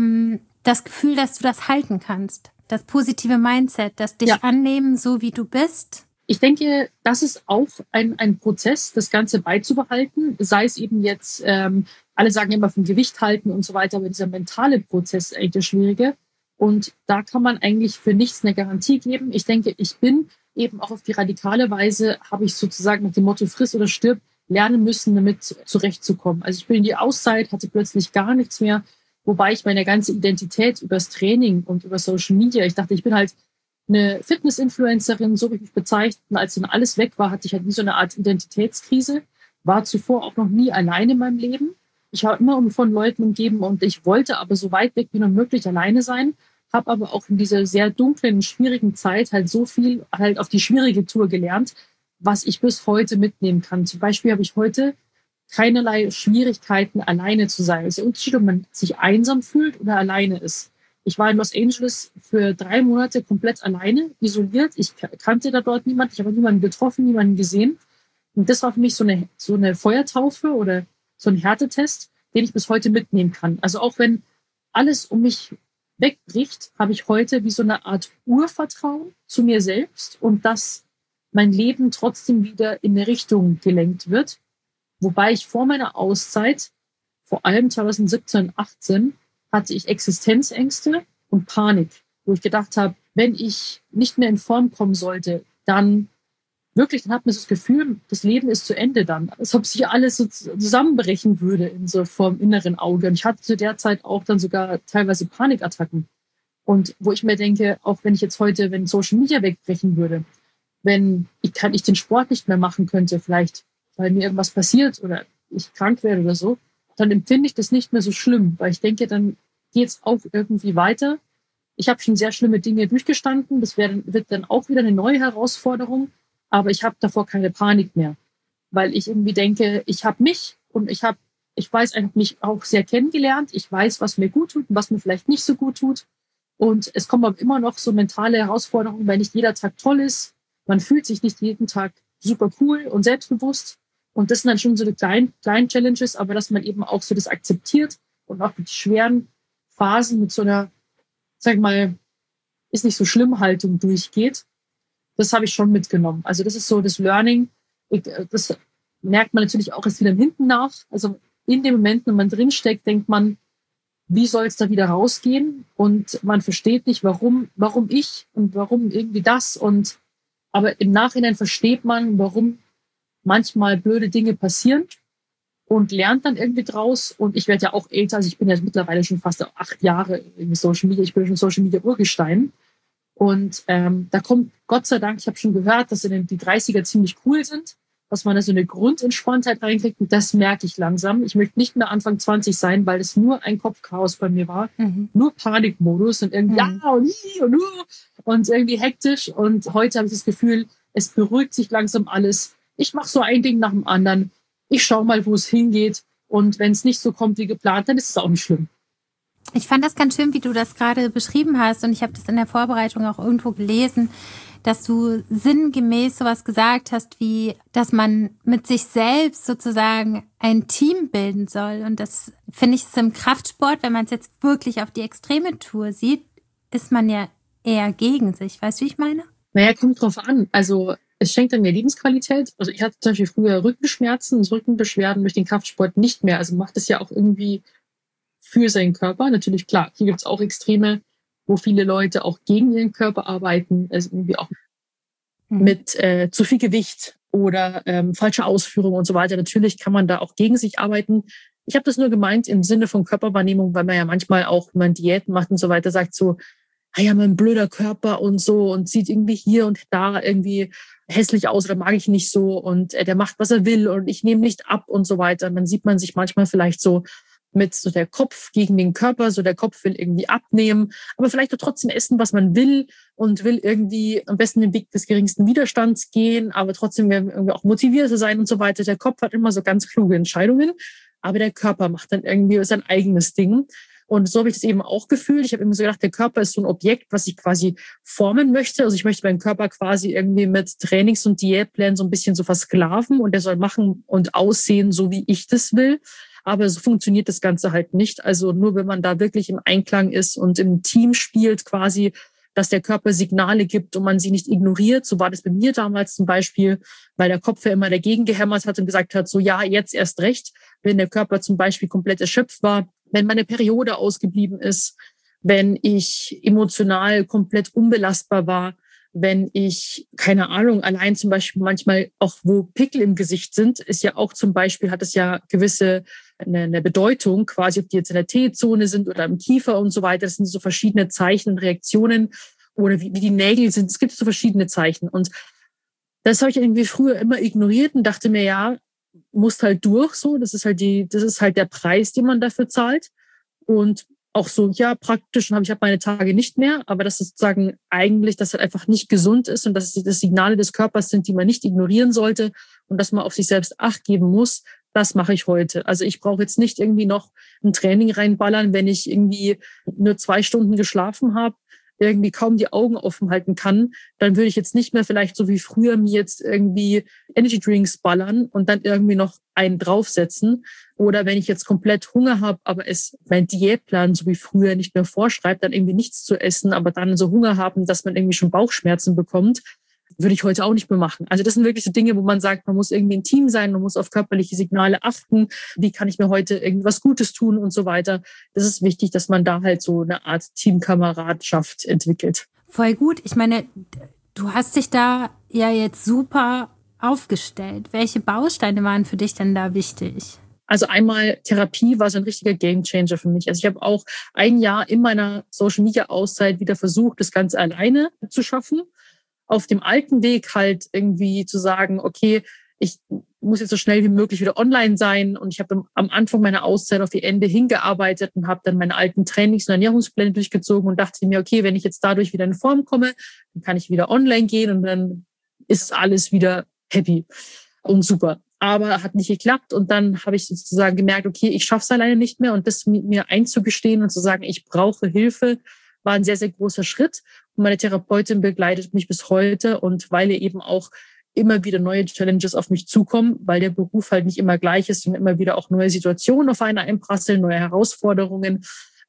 das Gefühl, dass du das halten kannst? Das positive Mindset, das dich annehmen, so wie du bist? Ich denke, das ist auch ein Prozess, das Ganze beizubehalten. Sei es eben jetzt, alle sagen immer vom Gewicht halten und so weiter, aber dieser mentale Prozess ist eigentlich der schwierige. Und da kann man eigentlich für nichts eine Garantie geben. Ich denke, ich bin eben auch auf die radikale Weise, habe ich sozusagen mit dem Motto friss oder stirb lernen müssen, damit zurechtzukommen. Also ich bin in die Auszeit, hatte plötzlich gar nichts mehr, wobei ich meine ganze Identität übers Training und über Social Media, ich dachte, ich bin halt eine Fitness-Influencerin, so wie ich mich bezeichnet. Als dann alles weg war, hatte ich halt wie so eine Art Identitätskrise. War zuvor auch noch nie alleine in meinem Leben. Ich war immer von Leuten umgeben und ich wollte aber so weit weg wie nur möglich alleine sein. Habe aber auch in dieser sehr dunklen, schwierigen Zeit halt so viel halt auf die schwierige Tour gelernt, was ich bis heute mitnehmen kann. Zum Beispiel habe ich heute keinerlei Schwierigkeiten, alleine zu sein. Es ist der Unterschied, ob man sich einsam fühlt oder alleine ist. Ich war in Los Angeles für 3 Monate komplett alleine, isoliert. Ich kannte da dort niemanden, ich habe niemanden getroffen, niemanden gesehen. Und das war für mich so eine Feuertaufe oder so ein Härtetest, den ich bis heute mitnehmen kann. Also auch wenn alles um mich wegbricht, habe ich heute wie so eine Art Urvertrauen zu mir selbst und dass mein Leben trotzdem wieder in eine Richtung gelenkt wird. Wobei ich vor meiner Auszeit, vor allem 2017 und 2018, hatte ich Existenzängste und Panik, wo ich gedacht habe, wenn ich nicht mehr in Form kommen sollte, dann hat man so das Gefühl, das Leben ist zu Ende dann. Als ob sich alles so zusammenbrechen würde in so vorm inneren Auge. Und ich hatte zu der Zeit auch dann sogar teilweise Panikattacken. Und wo ich mir denke, auch wenn ich jetzt heute, wenn Social Media wegbrechen würde, wenn ich den Sport nicht mehr machen könnte, vielleicht weil mir irgendwas passiert oder ich krank werde oder so, dann empfinde ich das nicht mehr so schlimm, weil ich denke, dann geht es auch irgendwie weiter. Ich habe schon sehr schlimme Dinge durchgestanden. Das wird dann auch wieder eine neue Herausforderung. Aber ich habe davor keine Panik mehr, weil ich irgendwie denke, ich habe mich und ich weiß eigentlich mich auch sehr kennengelernt. Ich weiß, was mir gut tut und was mir vielleicht nicht so gut tut. Und es kommen aber immer noch so mentale Herausforderungen, weil nicht jeder Tag toll ist. Man fühlt sich nicht jeden Tag super cool und selbstbewusst. Und das sind dann schon so die kleinen Challenges, aber dass man eben auch so das akzeptiert und auch mit schweren Phasen mit so einer, sag ich mal, ist nicht so schlimm Haltung durchgeht. Das habe ich schon mitgenommen. Also das ist so das Learning. Das merkt man natürlich auch erst wieder hinten nach. Also in dem Moment, wenn man drinsteckt, denkt man, wie soll es da wieder rausgehen? Und man versteht nicht, warum ich und warum irgendwie das. Aber im Nachhinein versteht man, warum manchmal blöde Dinge passieren und lernt dann irgendwie draus. Und ich werde ja auch älter, also ich bin ja mittlerweile schon fast 8 Jahre in Social Media. Ich bin schon Social Media Urgestein. Und da kommt, Gott sei Dank, ich habe schon gehört, dass die 30er ziemlich cool sind, dass man da so eine Grundentspanntheit reinkriegt. Und das merke ich langsam. Ich möchte nicht mehr Anfang 20 sein, weil es nur ein Kopfchaos bei mir war. Nur Panikmodus und irgendwie und irgendwie hektisch. Und heute habe ich das Gefühl, es beruhigt sich langsam alles. Ich mache so ein Ding nach dem anderen. Ich schaue mal, wo es hingeht. Und wenn es nicht so kommt wie geplant, dann ist es auch nicht schlimm. Ich fand das ganz schön, wie du das gerade beschrieben hast. Und ich habe das in der Vorbereitung auch irgendwo gelesen, dass du sinngemäß sowas gesagt hast, wie, dass man mit sich selbst sozusagen ein Team bilden soll. Und das finde ich ist im Kraftsport, wenn man es jetzt wirklich auf die extreme Tour sieht, ist man ja eher gegen sich. Weißt du, wie ich meine? Naja, kommt drauf an. Also es schenkt dann mehr Lebensqualität. Also ich hatte zum Beispiel früher Rückenschmerzen, Rückenbeschwerden durch den Kraftsport nicht mehr. Also macht es ja auch irgendwie für seinen Körper. Natürlich, klar, hier gibt es auch Extreme, wo viele Leute auch gegen ihren Körper arbeiten, also irgendwie auch mit zu viel Gewicht oder falsche Ausführung und so weiter. Natürlich kann man da auch gegen sich arbeiten. Ich habe das nur gemeint im Sinne von Körperwahrnehmung, weil man ja manchmal auch, wenn man Diäten macht und so weiter, sagt so, ja, mein blöder Körper und so und sieht irgendwie hier und da irgendwie hässlich aus oder mag ich nicht so und der macht, was er will und ich nehme nicht ab und so weiter. Und dann sieht man sich manchmal vielleicht so mit so der Kopf gegen den Körper, so der Kopf will irgendwie abnehmen, aber vielleicht auch trotzdem essen, was man will und will irgendwie am besten den Weg des geringsten Widerstands gehen, aber trotzdem irgendwie auch motiviert zu sein und so weiter. Der Kopf hat immer so ganz kluge Entscheidungen, aber der Körper macht dann irgendwie sein eigenes Ding. Und so habe ich das eben auch gefühlt. Ich habe immer so gedacht, der Körper ist so ein Objekt, was ich quasi formen möchte. Also ich möchte meinen Körper quasi irgendwie mit Trainings- und Diätplänen so ein bisschen so versklaven und der soll machen und aussehen, so wie ich das will. Aber so funktioniert das Ganze halt nicht. Also nur wenn man da wirklich im Einklang ist und im Team spielt quasi, dass der Körper Signale gibt und man sie nicht ignoriert. So war das bei mir damals zum Beispiel, weil der Kopf ja immer dagegen gehämmert hat und gesagt hat, so ja, jetzt erst recht. Wenn der Körper zum Beispiel komplett erschöpft war, wenn meine Periode ausgeblieben ist, wenn ich emotional komplett unbelastbar war, wenn ich, keine Ahnung, allein zum Beispiel manchmal auch, wo Pickel im Gesicht sind, ist ja auch zum Beispiel, hat es ja gewisse eine Bedeutung, quasi ob die jetzt in der T-Zone sind oder im Kiefer und so weiter. Das sind so verschiedene Zeichen und Reaktionen oder wie die Nägel sind. Es gibt so verschiedene Zeichen. Und das habe ich irgendwie früher immer ignoriert und dachte mir, ja, musst halt durch, so. Das ist halt der Preis, den man dafür zahlt. Und auch so, ja, praktisch, habe ich halt meine Tage nicht mehr, aber das ist sozusagen eigentlich, dass halt einfach nicht gesund ist und dass das Signale des Körpers sind, die man nicht ignorieren sollte und dass man auf sich selbst Acht geben muss, das mache ich heute. Also ich brauche jetzt nicht irgendwie noch ein Training reinballern, wenn ich irgendwie nur 2 Stunden geschlafen habe, irgendwie kaum die Augen offen halten kann, dann würde ich jetzt nicht mehr vielleicht so wie früher mir jetzt irgendwie Energy Drinks ballern und dann irgendwie noch einen draufsetzen. Oder wenn ich jetzt komplett Hunger habe, aber es mein Diätplan so wie früher nicht mehr vorschreibt, dann irgendwie nichts zu essen, aber dann so Hunger haben, dass man irgendwie schon Bauchschmerzen bekommt, würde ich heute auch nicht mehr machen. Also das sind wirklich so Dinge, wo man sagt, man muss irgendwie ein Team sein, man muss auf körperliche Signale achten. Wie kann ich mir heute irgendwas Gutes tun und so weiter. Das ist wichtig, dass man da halt so eine Art Teamkameradschaft entwickelt. Voll gut. Ich meine, du hast dich da ja jetzt super aufgestellt. Welche Bausteine waren für dich denn da wichtig? Also einmal Therapie war so ein richtiger Gamechanger für mich. Also ich habe auch 1 Jahr in meiner Social-Media-Auszeit wieder versucht, das Ganze alleine zu schaffen. Auf dem alten Weg halt irgendwie zu sagen, okay, ich muss jetzt so schnell wie möglich wieder online sein. Und ich habe am Anfang meiner Auszeit auf die Ende hingearbeitet und habe dann meine alten Trainings- und Ernährungspläne durchgezogen und dachte mir, okay, wenn ich jetzt dadurch wieder in Form komme, dann kann ich wieder online gehen und dann ist alles wieder happy und super. Aber hat nicht geklappt und dann habe ich sozusagen gemerkt, okay, ich schaffe es alleine nicht mehr und das mit mir einzugestehen und zu sagen, ich brauche Hilfe, war ein sehr, sehr großer Schritt. Und meine Therapeutin begleitet mich bis heute und weil ihr eben auch immer wieder neue Challenges auf mich zukommen, weil der Beruf halt nicht immer gleich ist und immer wieder auch neue Situationen auf einen einprasseln, neue Herausforderungen.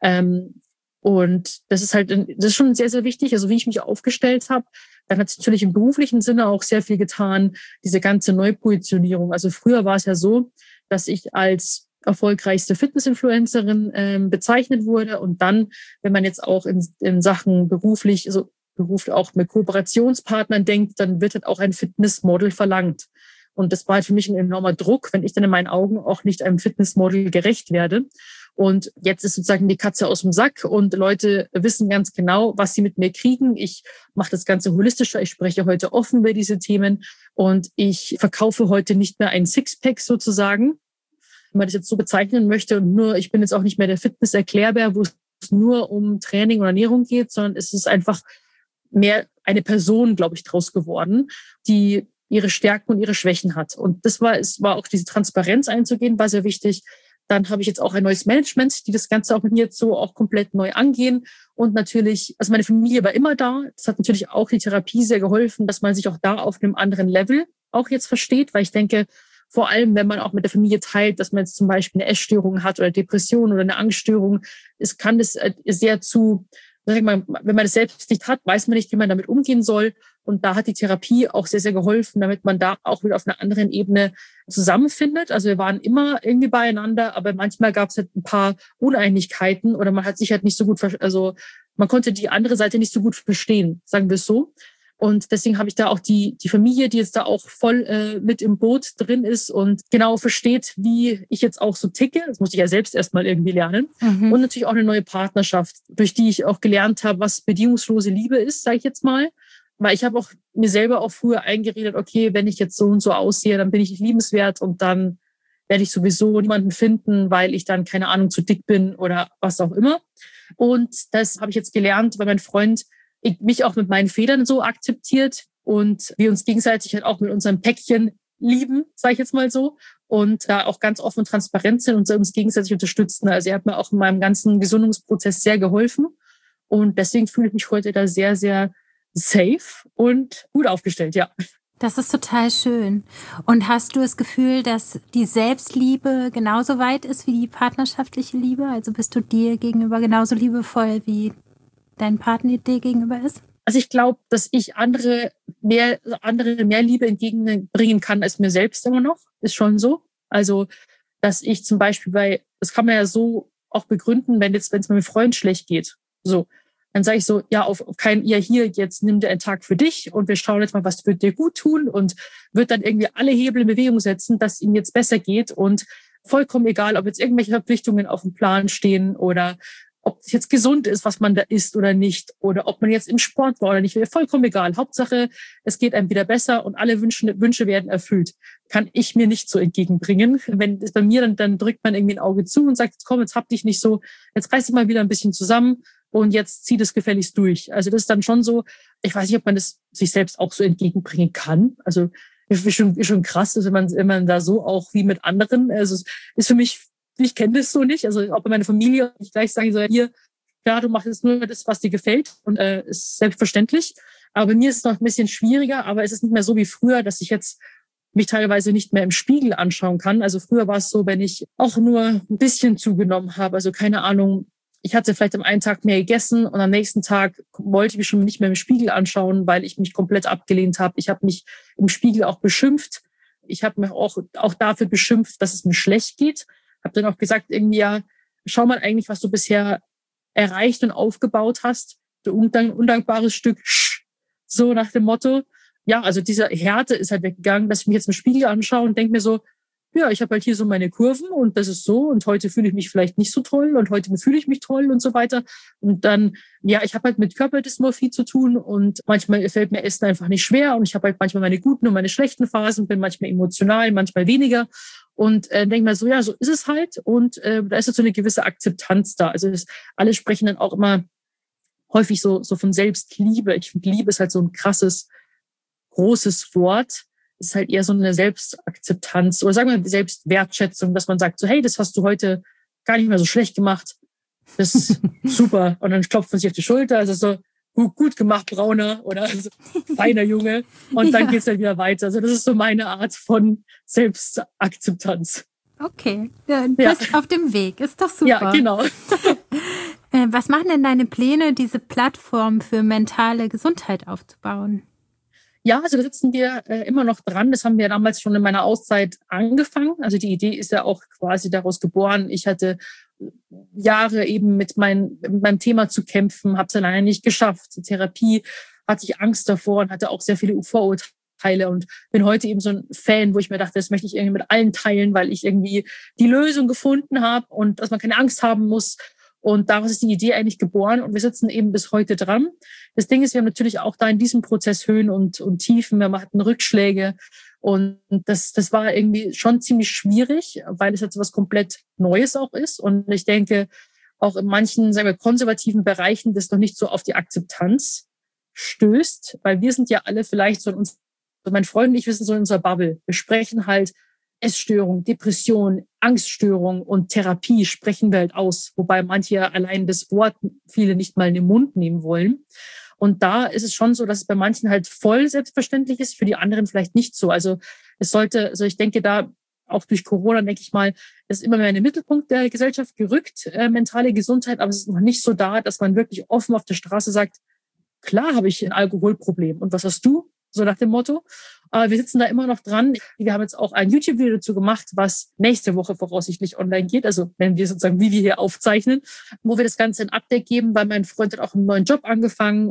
Und das ist schon sehr, sehr wichtig. Also wie ich mich aufgestellt habe, dann hat es natürlich im beruflichen Sinne auch sehr viel getan, diese ganze Neupositionierung. Also früher war es ja so, dass ich als erfolgreichste Fitness-Influencerin bezeichnet wurde. Und dann, wenn man jetzt auch in Sachen beruflich, also Beruf auch mit Kooperationspartnern denkt, dann wird halt auch ein Fitnessmodel verlangt. Und das war halt für mich ein enormer Druck, wenn ich dann in meinen Augen auch nicht einem Fitnessmodel gerecht werde. Und jetzt ist sozusagen die Katze aus dem Sack und Leute wissen ganz genau, was sie mit mir kriegen. Ich mache das Ganze holistischer. Ich spreche heute offen über diese Themen und ich verkaufe heute nicht mehr ein Sixpack sozusagen, wenn man das jetzt so bezeichnen möchte. Und ich bin jetzt auch nicht mehr der Fitness-Erklärbär, wo es nur um Training und Ernährung geht, sondern es ist einfach mehr eine Person, glaube ich, draus geworden, die ihre Stärken und ihre Schwächen hat. Und es war auch diese Transparenz einzugehen, war sehr wichtig. Dann habe ich jetzt auch ein neues Management, die das Ganze auch mit mir jetzt so auch komplett neu angehen. Und natürlich, also meine Familie war immer da. Das hat natürlich auch die Therapie sehr geholfen, dass man sich auch da auf einem anderen Level auch jetzt versteht, weil ich denke, vor allem, wenn man auch mit der Familie teilt, dass man jetzt zum Beispiel eine Essstörung hat oder Depression oder eine Angststörung, kann das sehr wenn man das selbst nicht hat, weiß man nicht, wie man damit umgehen soll. Und da hat die Therapie auch sehr, sehr geholfen, damit man da auch wieder auf einer anderen Ebene zusammenfindet. Also wir waren immer irgendwie beieinander, aber manchmal gab es halt ein paar Uneinigkeiten oder man hat sich halt nicht so gut, also man konnte die andere Seite nicht so gut verstehen, sagen wir es so. Und deswegen habe ich da auch die Familie, die jetzt da auch voll mit im Boot drin ist und genau versteht, wie ich jetzt auch so ticke. Das muss ich ja selbst erstmal irgendwie lernen. Mhm. Und natürlich auch eine neue Partnerschaft, durch die ich auch gelernt habe, was bedingungslose Liebe ist, sage ich jetzt mal. Weil ich habe auch mir selber auch früher eingeredet, okay, wenn ich jetzt so und so aussehe, dann bin ich nicht liebenswert und dann werde ich sowieso niemanden finden, weil ich dann, keine Ahnung, zu dick bin oder was auch immer. Und das habe ich jetzt gelernt, weil mein Freund mich auch mit meinen Federn so akzeptiert und wir uns gegenseitig halt auch mit unserem Päckchen lieben, sage ich jetzt mal so, und da auch ganz offen und transparent sind und uns gegenseitig unterstützen. Also er hat mir auch in meinem ganzen Gesundungsprozess sehr geholfen und deswegen fühle ich mich heute da sehr, sehr safe und gut aufgestellt, ja. Das ist total schön. Und hast du das Gefühl, dass die Selbstliebe genauso weit ist wie die partnerschaftliche Liebe? Also bist du dir gegenüber genauso liebevoll wie dein Partner dir gegenüber ist? Also ich glaube, dass ich andere mehr Liebe entgegenbringen kann als mir selbst immer noch. Ist schon so. Also, dass ich zum Beispiel das kann man ja so auch begründen, wenn es meinem Freund schlecht geht. So. Dann sage ich so, hier, jetzt nimm dir einen Tag für dich und wir schauen jetzt mal, was wird dir gut tun und wird dann irgendwie alle Hebel in Bewegung setzen, dass ihm jetzt besser geht und vollkommen egal, ob jetzt irgendwelche Verpflichtungen auf dem Plan stehen oder ob es jetzt gesund ist, was man da isst oder nicht, oder ob man jetzt im Sport war oder nicht, vollkommen egal. Hauptsache, es geht einem wieder besser und alle Wünsche werden erfüllt. Kann ich mir nicht so entgegenbringen. Wenn es bei mir dann drückt man irgendwie ein Auge zu und sagt, komm, jetzt hab dich nicht so, jetzt reiß dich mal wieder ein bisschen zusammen und jetzt zieh das gefälligst durch. Also das ist dann schon so, ich weiß nicht, ob man das sich selbst auch so entgegenbringen kann. Also ist schon krass, dass wenn man da so auch wie mit anderen, also es ist für mich, ich kenne das so nicht. Also auch bei meiner Familie, ich gleich sage so, hier, klar, du machst jetzt nur das, was dir gefällt und ist selbstverständlich. Aber bei mir ist es noch ein bisschen schwieriger, aber es ist nicht mehr so wie früher, dass ich jetzt mich teilweise nicht mehr im Spiegel anschauen kann. Also früher war es so, wenn ich auch nur ein bisschen zugenommen habe, also keine Ahnung, ich hatte vielleicht am einen Tag mehr gegessen und am nächsten Tag wollte ich mich schon nicht mehr im Spiegel anschauen, weil ich mich komplett abgelehnt habe. Ich habe mich im Spiegel auch beschimpft. Ich habe mich auch dafür beschimpft, dass es mir schlecht geht. Habe dann auch gesagt, irgendwie, ja, schau mal eigentlich, was du bisher erreicht und aufgebaut hast. Du undankbares Stück. So nach dem Motto. Ja, also diese Härte ist halt weggegangen, dass ich mich jetzt im Spiegel anschaue und denke mir so, ja, ich habe halt hier so meine Kurven und das ist so und heute fühle ich mich vielleicht nicht so toll und heute fühle ich mich toll und so weiter. Und dann, ja, ich habe halt mit Körperdysmorphie zu tun und manchmal fällt mir Essen einfach nicht schwer und ich habe halt manchmal meine guten und meine schlechten Phasen, bin manchmal emotional, manchmal weniger und denke mal so, ja, so ist es halt und da ist jetzt so eine gewisse Akzeptanz da. Also alle sprechen dann auch immer häufig so von Selbstliebe. Ich finde, Liebe ist halt so ein krasses, großes Wort. Es ist halt eher so eine Selbstakzeptanz oder sagen wir Selbstwertschätzung, dass man sagt, so, hey, das hast du heute gar nicht mehr so schlecht gemacht. Das ist super. Und dann klopft man sich auf die Schulter. Also so, gut gemacht, Brauner oder so, feiner Junge. Und dann geht's halt wieder weiter. Also das ist so meine Art von Selbstakzeptanz. Okay, ja, du bist auf dem Weg. Ist doch super. Ja, genau. Was machen denn deine Pläne, diese Plattform für mentale Gesundheit aufzubauen? Ja, also da sitzen wir immer noch dran. Das haben wir damals schon in meiner Auszeit angefangen. Also die Idee ist ja auch quasi daraus geboren. Ich hatte Jahre eben mit meinem Thema zu kämpfen, habe es alleine nicht geschafft. Die Therapie hatte ich Angst davor und hatte auch sehr viele Vorurteile und bin heute eben so ein Fan, wo ich mir dachte, das möchte ich irgendwie mit allen teilen, weil ich irgendwie die Lösung gefunden habe und dass man keine Angst haben muss. Und daraus ist die Idee eigentlich geboren und wir sitzen eben bis heute dran. Das Ding ist, wir haben natürlich auch da in diesem Prozess Höhen und Tiefen, wir hatten Rückschläge und das war irgendwie schon ziemlich schwierig, weil es jetzt was komplett Neues auch ist. Und ich denke, auch in manchen, sagen wir, konservativen Bereichen das noch nicht so auf die Akzeptanz stößt, weil wir sind ja alle vielleicht so in uns, so mein Freund und ich, wir sind so in unserer Bubble. Wir sprechen halt Essstörung, Depression, Angststörung und Therapie sprechen wir halt aus, wobei manche allein das Wort viele nicht mal in den Mund nehmen wollen. Und da ist es schon so, dass es bei manchen halt voll selbstverständlich ist, für die anderen vielleicht nicht so. Also ich denke da auch durch Corona, denke ich mal, ist immer mehr in den Mittelpunkt der Gesellschaft gerückt, mentale Gesundheit, aber es ist noch nicht so da, dass man wirklich offen auf der Straße sagt, klar habe ich ein Alkoholproblem. Und was hast du? So nach dem Motto. Aber wir sitzen da immer noch dran. Wir haben jetzt auch ein YouTube-Video dazu gemacht, was nächste Woche voraussichtlich online geht. Also wenn wir sozusagen, wie wir hier aufzeichnen, wo wir das Ganze ein Update geben, weil mein Freund hat auch einen neuen Job angefangen.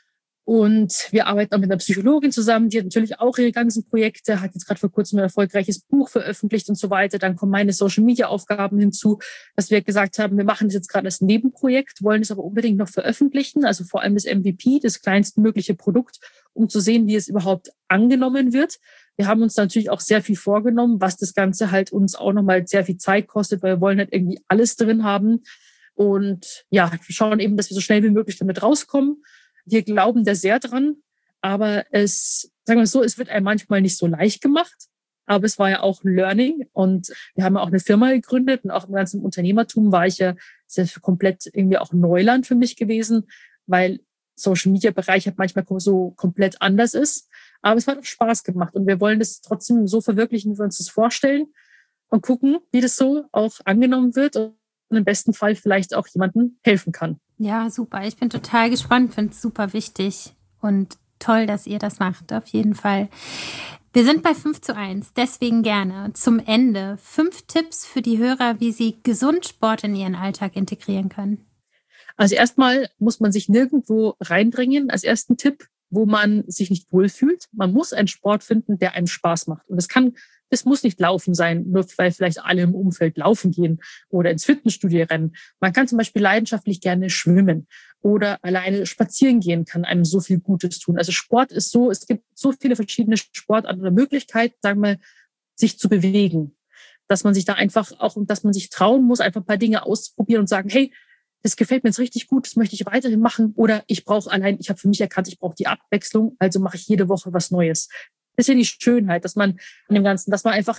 Und wir arbeiten auch mit einer Psychologin zusammen, die hat natürlich auch ihre ganzen Projekte, hat jetzt gerade vor kurzem ein erfolgreiches Buch veröffentlicht und so weiter. Dann kommen meine Social-Media-Aufgaben hinzu, dass wir gesagt haben, wir machen das jetzt gerade als Nebenprojekt, wollen es aber unbedingt noch veröffentlichen, also vor allem das MVP, das kleinstmögliche Produkt, um zu sehen, wie es überhaupt angenommen wird. Wir haben uns natürlich auch sehr viel vorgenommen, was das Ganze halt uns auch nochmal sehr viel Zeit kostet, weil wir wollen halt irgendwie alles drin haben. Und ja, wir schauen eben, dass wir so schnell wie möglich damit rauskommen. Wir glauben da sehr dran, aber sagen wir so, es wird einem manchmal nicht so leicht gemacht. Aber es war ja auch ein Learning und wir haben ja auch eine Firma gegründet und auch im ganzen Unternehmertum war ich ja sehr komplett irgendwie auch Neuland für mich gewesen, weil Social-Media-Bereich halt manchmal so komplett anders ist. Aber es hat auch Spaß gemacht und wir wollen das trotzdem so verwirklichen, wie wir uns das vorstellen und gucken, wie das so auch angenommen wird und im besten Fall vielleicht auch jemandem helfen kann. Ja, super. Ich bin total gespannt, finde es super wichtig und toll, dass ihr das macht, auf jeden Fall. Wir sind bei 5:1, deswegen gerne zum Ende 5 Tipps für die Hörer, wie sie gesund Sport in ihren Alltag integrieren können. Also erstmal muss man sich nirgendwo reindrängen, als ersten Tipp, wo man sich nicht wohlfühlt. Man muss einen Sport finden, der einem Spaß macht. Und es muss nicht Laufen sein, nur weil vielleicht alle im Umfeld laufen gehen oder ins Fitnessstudio rennen. Man kann zum Beispiel leidenschaftlich gerne schwimmen oder alleine spazieren gehen, kann einem so viel Gutes tun. Also Sport ist so, es gibt so viele verschiedene Sportarten oder Möglichkeiten, sagen wir, sich zu bewegen. Dass man sich da einfach auch, dass man sich trauen muss, einfach ein paar Dinge auszuprobieren und sagen, hey, das gefällt mir jetzt richtig gut, das möchte ich weiterhin machen. Oder ich habe für mich erkannt, ich brauche die Abwechslung, also mache ich jede Woche was Neues. Das ist ja die Schönheit, dass man an dem Ganzen, dass man einfach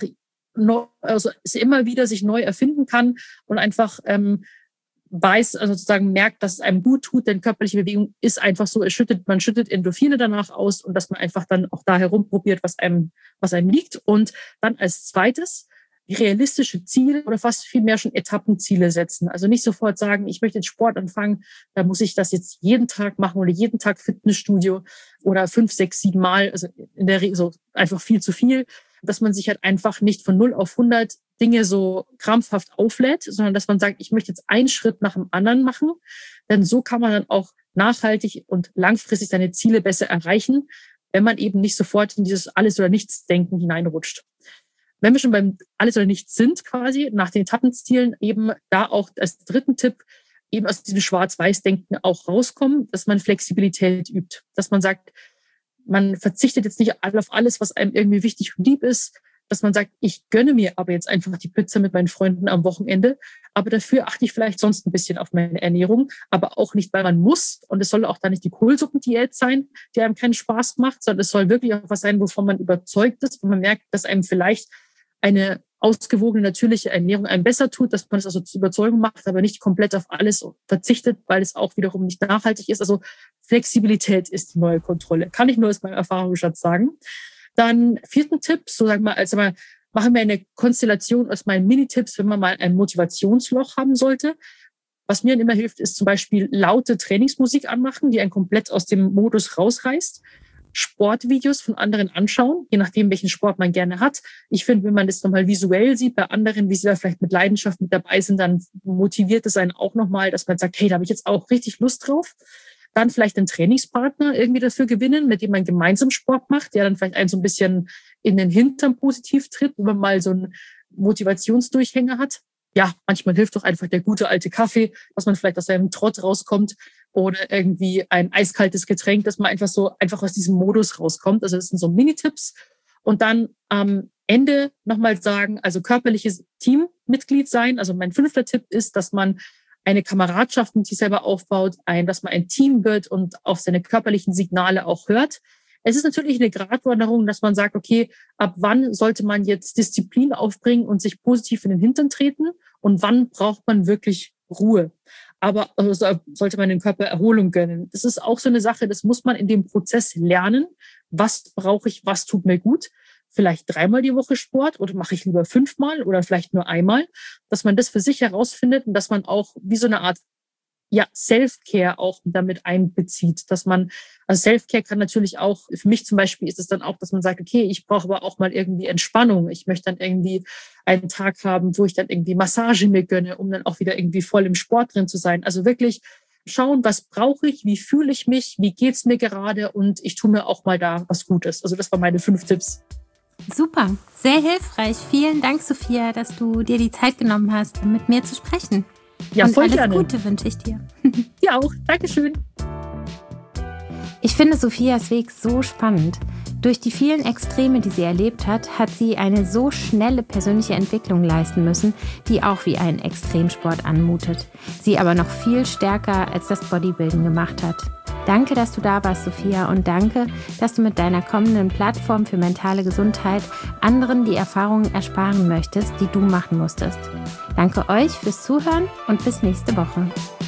es immer wieder sich neu erfinden kann und einfach weiß, also sozusagen merkt, dass es einem gut tut, denn körperliche Bewegung ist einfach so, man schüttet Endorphine danach aus und dass man einfach dann auch da herumprobiert, was einem liegt. Und dann als zweites realistische Ziele oder fast viel mehr schon Etappenziele setzen. Also nicht sofort sagen, ich möchte jetzt Sport anfangen, da muss ich das jetzt jeden Tag machen oder jeden Tag Fitnessstudio oder 5, 6, 7 Mal, also in der Regel so einfach viel zu viel, dass man sich halt einfach nicht von 0 auf 100 Dinge so krampfhaft auflädt, sondern dass man sagt, ich möchte jetzt einen Schritt nach dem anderen machen, denn so kann man dann auch nachhaltig und langfristig seine Ziele besser erreichen, wenn man eben nicht sofort in dieses Alles- oder Nichts-Denken hineinrutscht. Wenn wir schon beim Alles oder Nichts sind quasi, nach den Etappenzielen eben da auch als dritten Tipp eben aus diesem Schwarz-Weiß-Denken auch rauskommen, dass man Flexibilität übt. Dass man sagt, man verzichtet jetzt nicht auf alles, was einem irgendwie wichtig und lieb ist, dass man sagt, ich gönne mir aber jetzt einfach die Pizza mit meinen Freunden am Wochenende, aber dafür achte ich vielleicht sonst ein bisschen auf meine Ernährung, aber auch nicht, weil man muss. Und es soll auch da nicht die Kohlsuppendiät sein, die einem keinen Spaß macht, sondern es soll wirklich auch was sein, wovon man überzeugt ist, wo man merkt, dass einem vielleicht eine ausgewogene, natürliche Ernährung einem besser tut, dass man es also zur Überzeugung macht, aber nicht komplett auf alles verzichtet, weil es auch wiederum nicht nachhaltig ist. Also Flexibilität ist die neue Kontrolle. Kann ich nur aus meinem Erfahrungsschatz sagen. Dann vierten Tipp, so sagen wir, also machen wir eine Konstellation aus meinen Minitipps, wenn man mal ein Motivationsloch haben sollte. Was mir immer hilft, ist zum Beispiel laute Trainingsmusik anmachen, die einen komplett aus dem Modus rausreißt. Sportvideos von anderen anschauen, je nachdem, welchen Sport man gerne hat. Ich finde, wenn man das nochmal visuell sieht, bei anderen, wie sie da vielleicht mit Leidenschaft mit dabei sind, dann motiviert es einen auch nochmal, dass man sagt, hey, da habe ich jetzt auch richtig Lust drauf. Dann vielleicht einen Trainingspartner irgendwie dafür gewinnen, mit dem man gemeinsam Sport macht, der dann vielleicht einen so ein bisschen in den Hintern positiv tritt, wo man mal so einen Motivationsdurchhänger hat. Ja, manchmal hilft doch einfach der gute alte Kaffee, dass man vielleicht aus seinem Trott rauskommt oder irgendwie ein eiskaltes Getränk, dass man einfach aus diesem Modus rauskommt. Also das sind so Minitipps. Und dann am Ende nochmal sagen, also körperliches Teammitglied sein. Also mein 5. Tipp ist, dass man eine Kameradschaft mit sich selber aufbaut, dass man ein Team wird und auf seine körperlichen Signale auch hört. Es ist natürlich eine Gratwanderung, dass man sagt, okay, ab wann sollte man jetzt Disziplin aufbringen und sich positiv in den Hintern treten und wann braucht man wirklich Ruhe. Aber sollte man dem Körper Erholung gönnen. Das ist auch so eine Sache, das muss man in dem Prozess lernen. Was brauche ich, was tut mir gut? Vielleicht 3-mal die Woche Sport oder mache ich lieber 5-mal oder vielleicht nur einmal, dass man das für sich herausfindet und dass man auch wie so eine Art Self-Care auch damit einbezieht, dass man, also Self-Care kann natürlich auch, für mich zum Beispiel ist es dann auch, dass man sagt, okay, ich brauche aber auch mal irgendwie Entspannung. Ich möchte dann irgendwie einen Tag haben, wo ich dann irgendwie Massage mir gönne, um dann auch wieder irgendwie voll im Sport drin zu sein. Also wirklich schauen, was brauche ich, wie fühle ich mich, wie geht's mir gerade und ich tue mir auch mal da was Gutes. Also das waren meine 5 Tipps. Super, sehr hilfreich. Vielen Dank, Sophia, dass du dir die Zeit genommen hast, um mit mir zu sprechen. Ja, und voll alles gerne. Gute wünsche ich dir. Dir auch. Dankeschön. Ich finde Sophias Weg so spannend. Durch die vielen Extreme, die sie erlebt hat, hat sie eine so schnelle persönliche Entwicklung leisten müssen, die auch wie ein Extremsport anmutet. Sie aber noch viel stärker als das Bodybuilding gemacht hat. Danke, dass du da warst, Sophia, und danke, dass du mit deiner kommenden Plattform für mentale Gesundheit anderen die Erfahrungen ersparen möchtest, die du machen musstest. Danke euch fürs Zuhören und bis nächste Woche.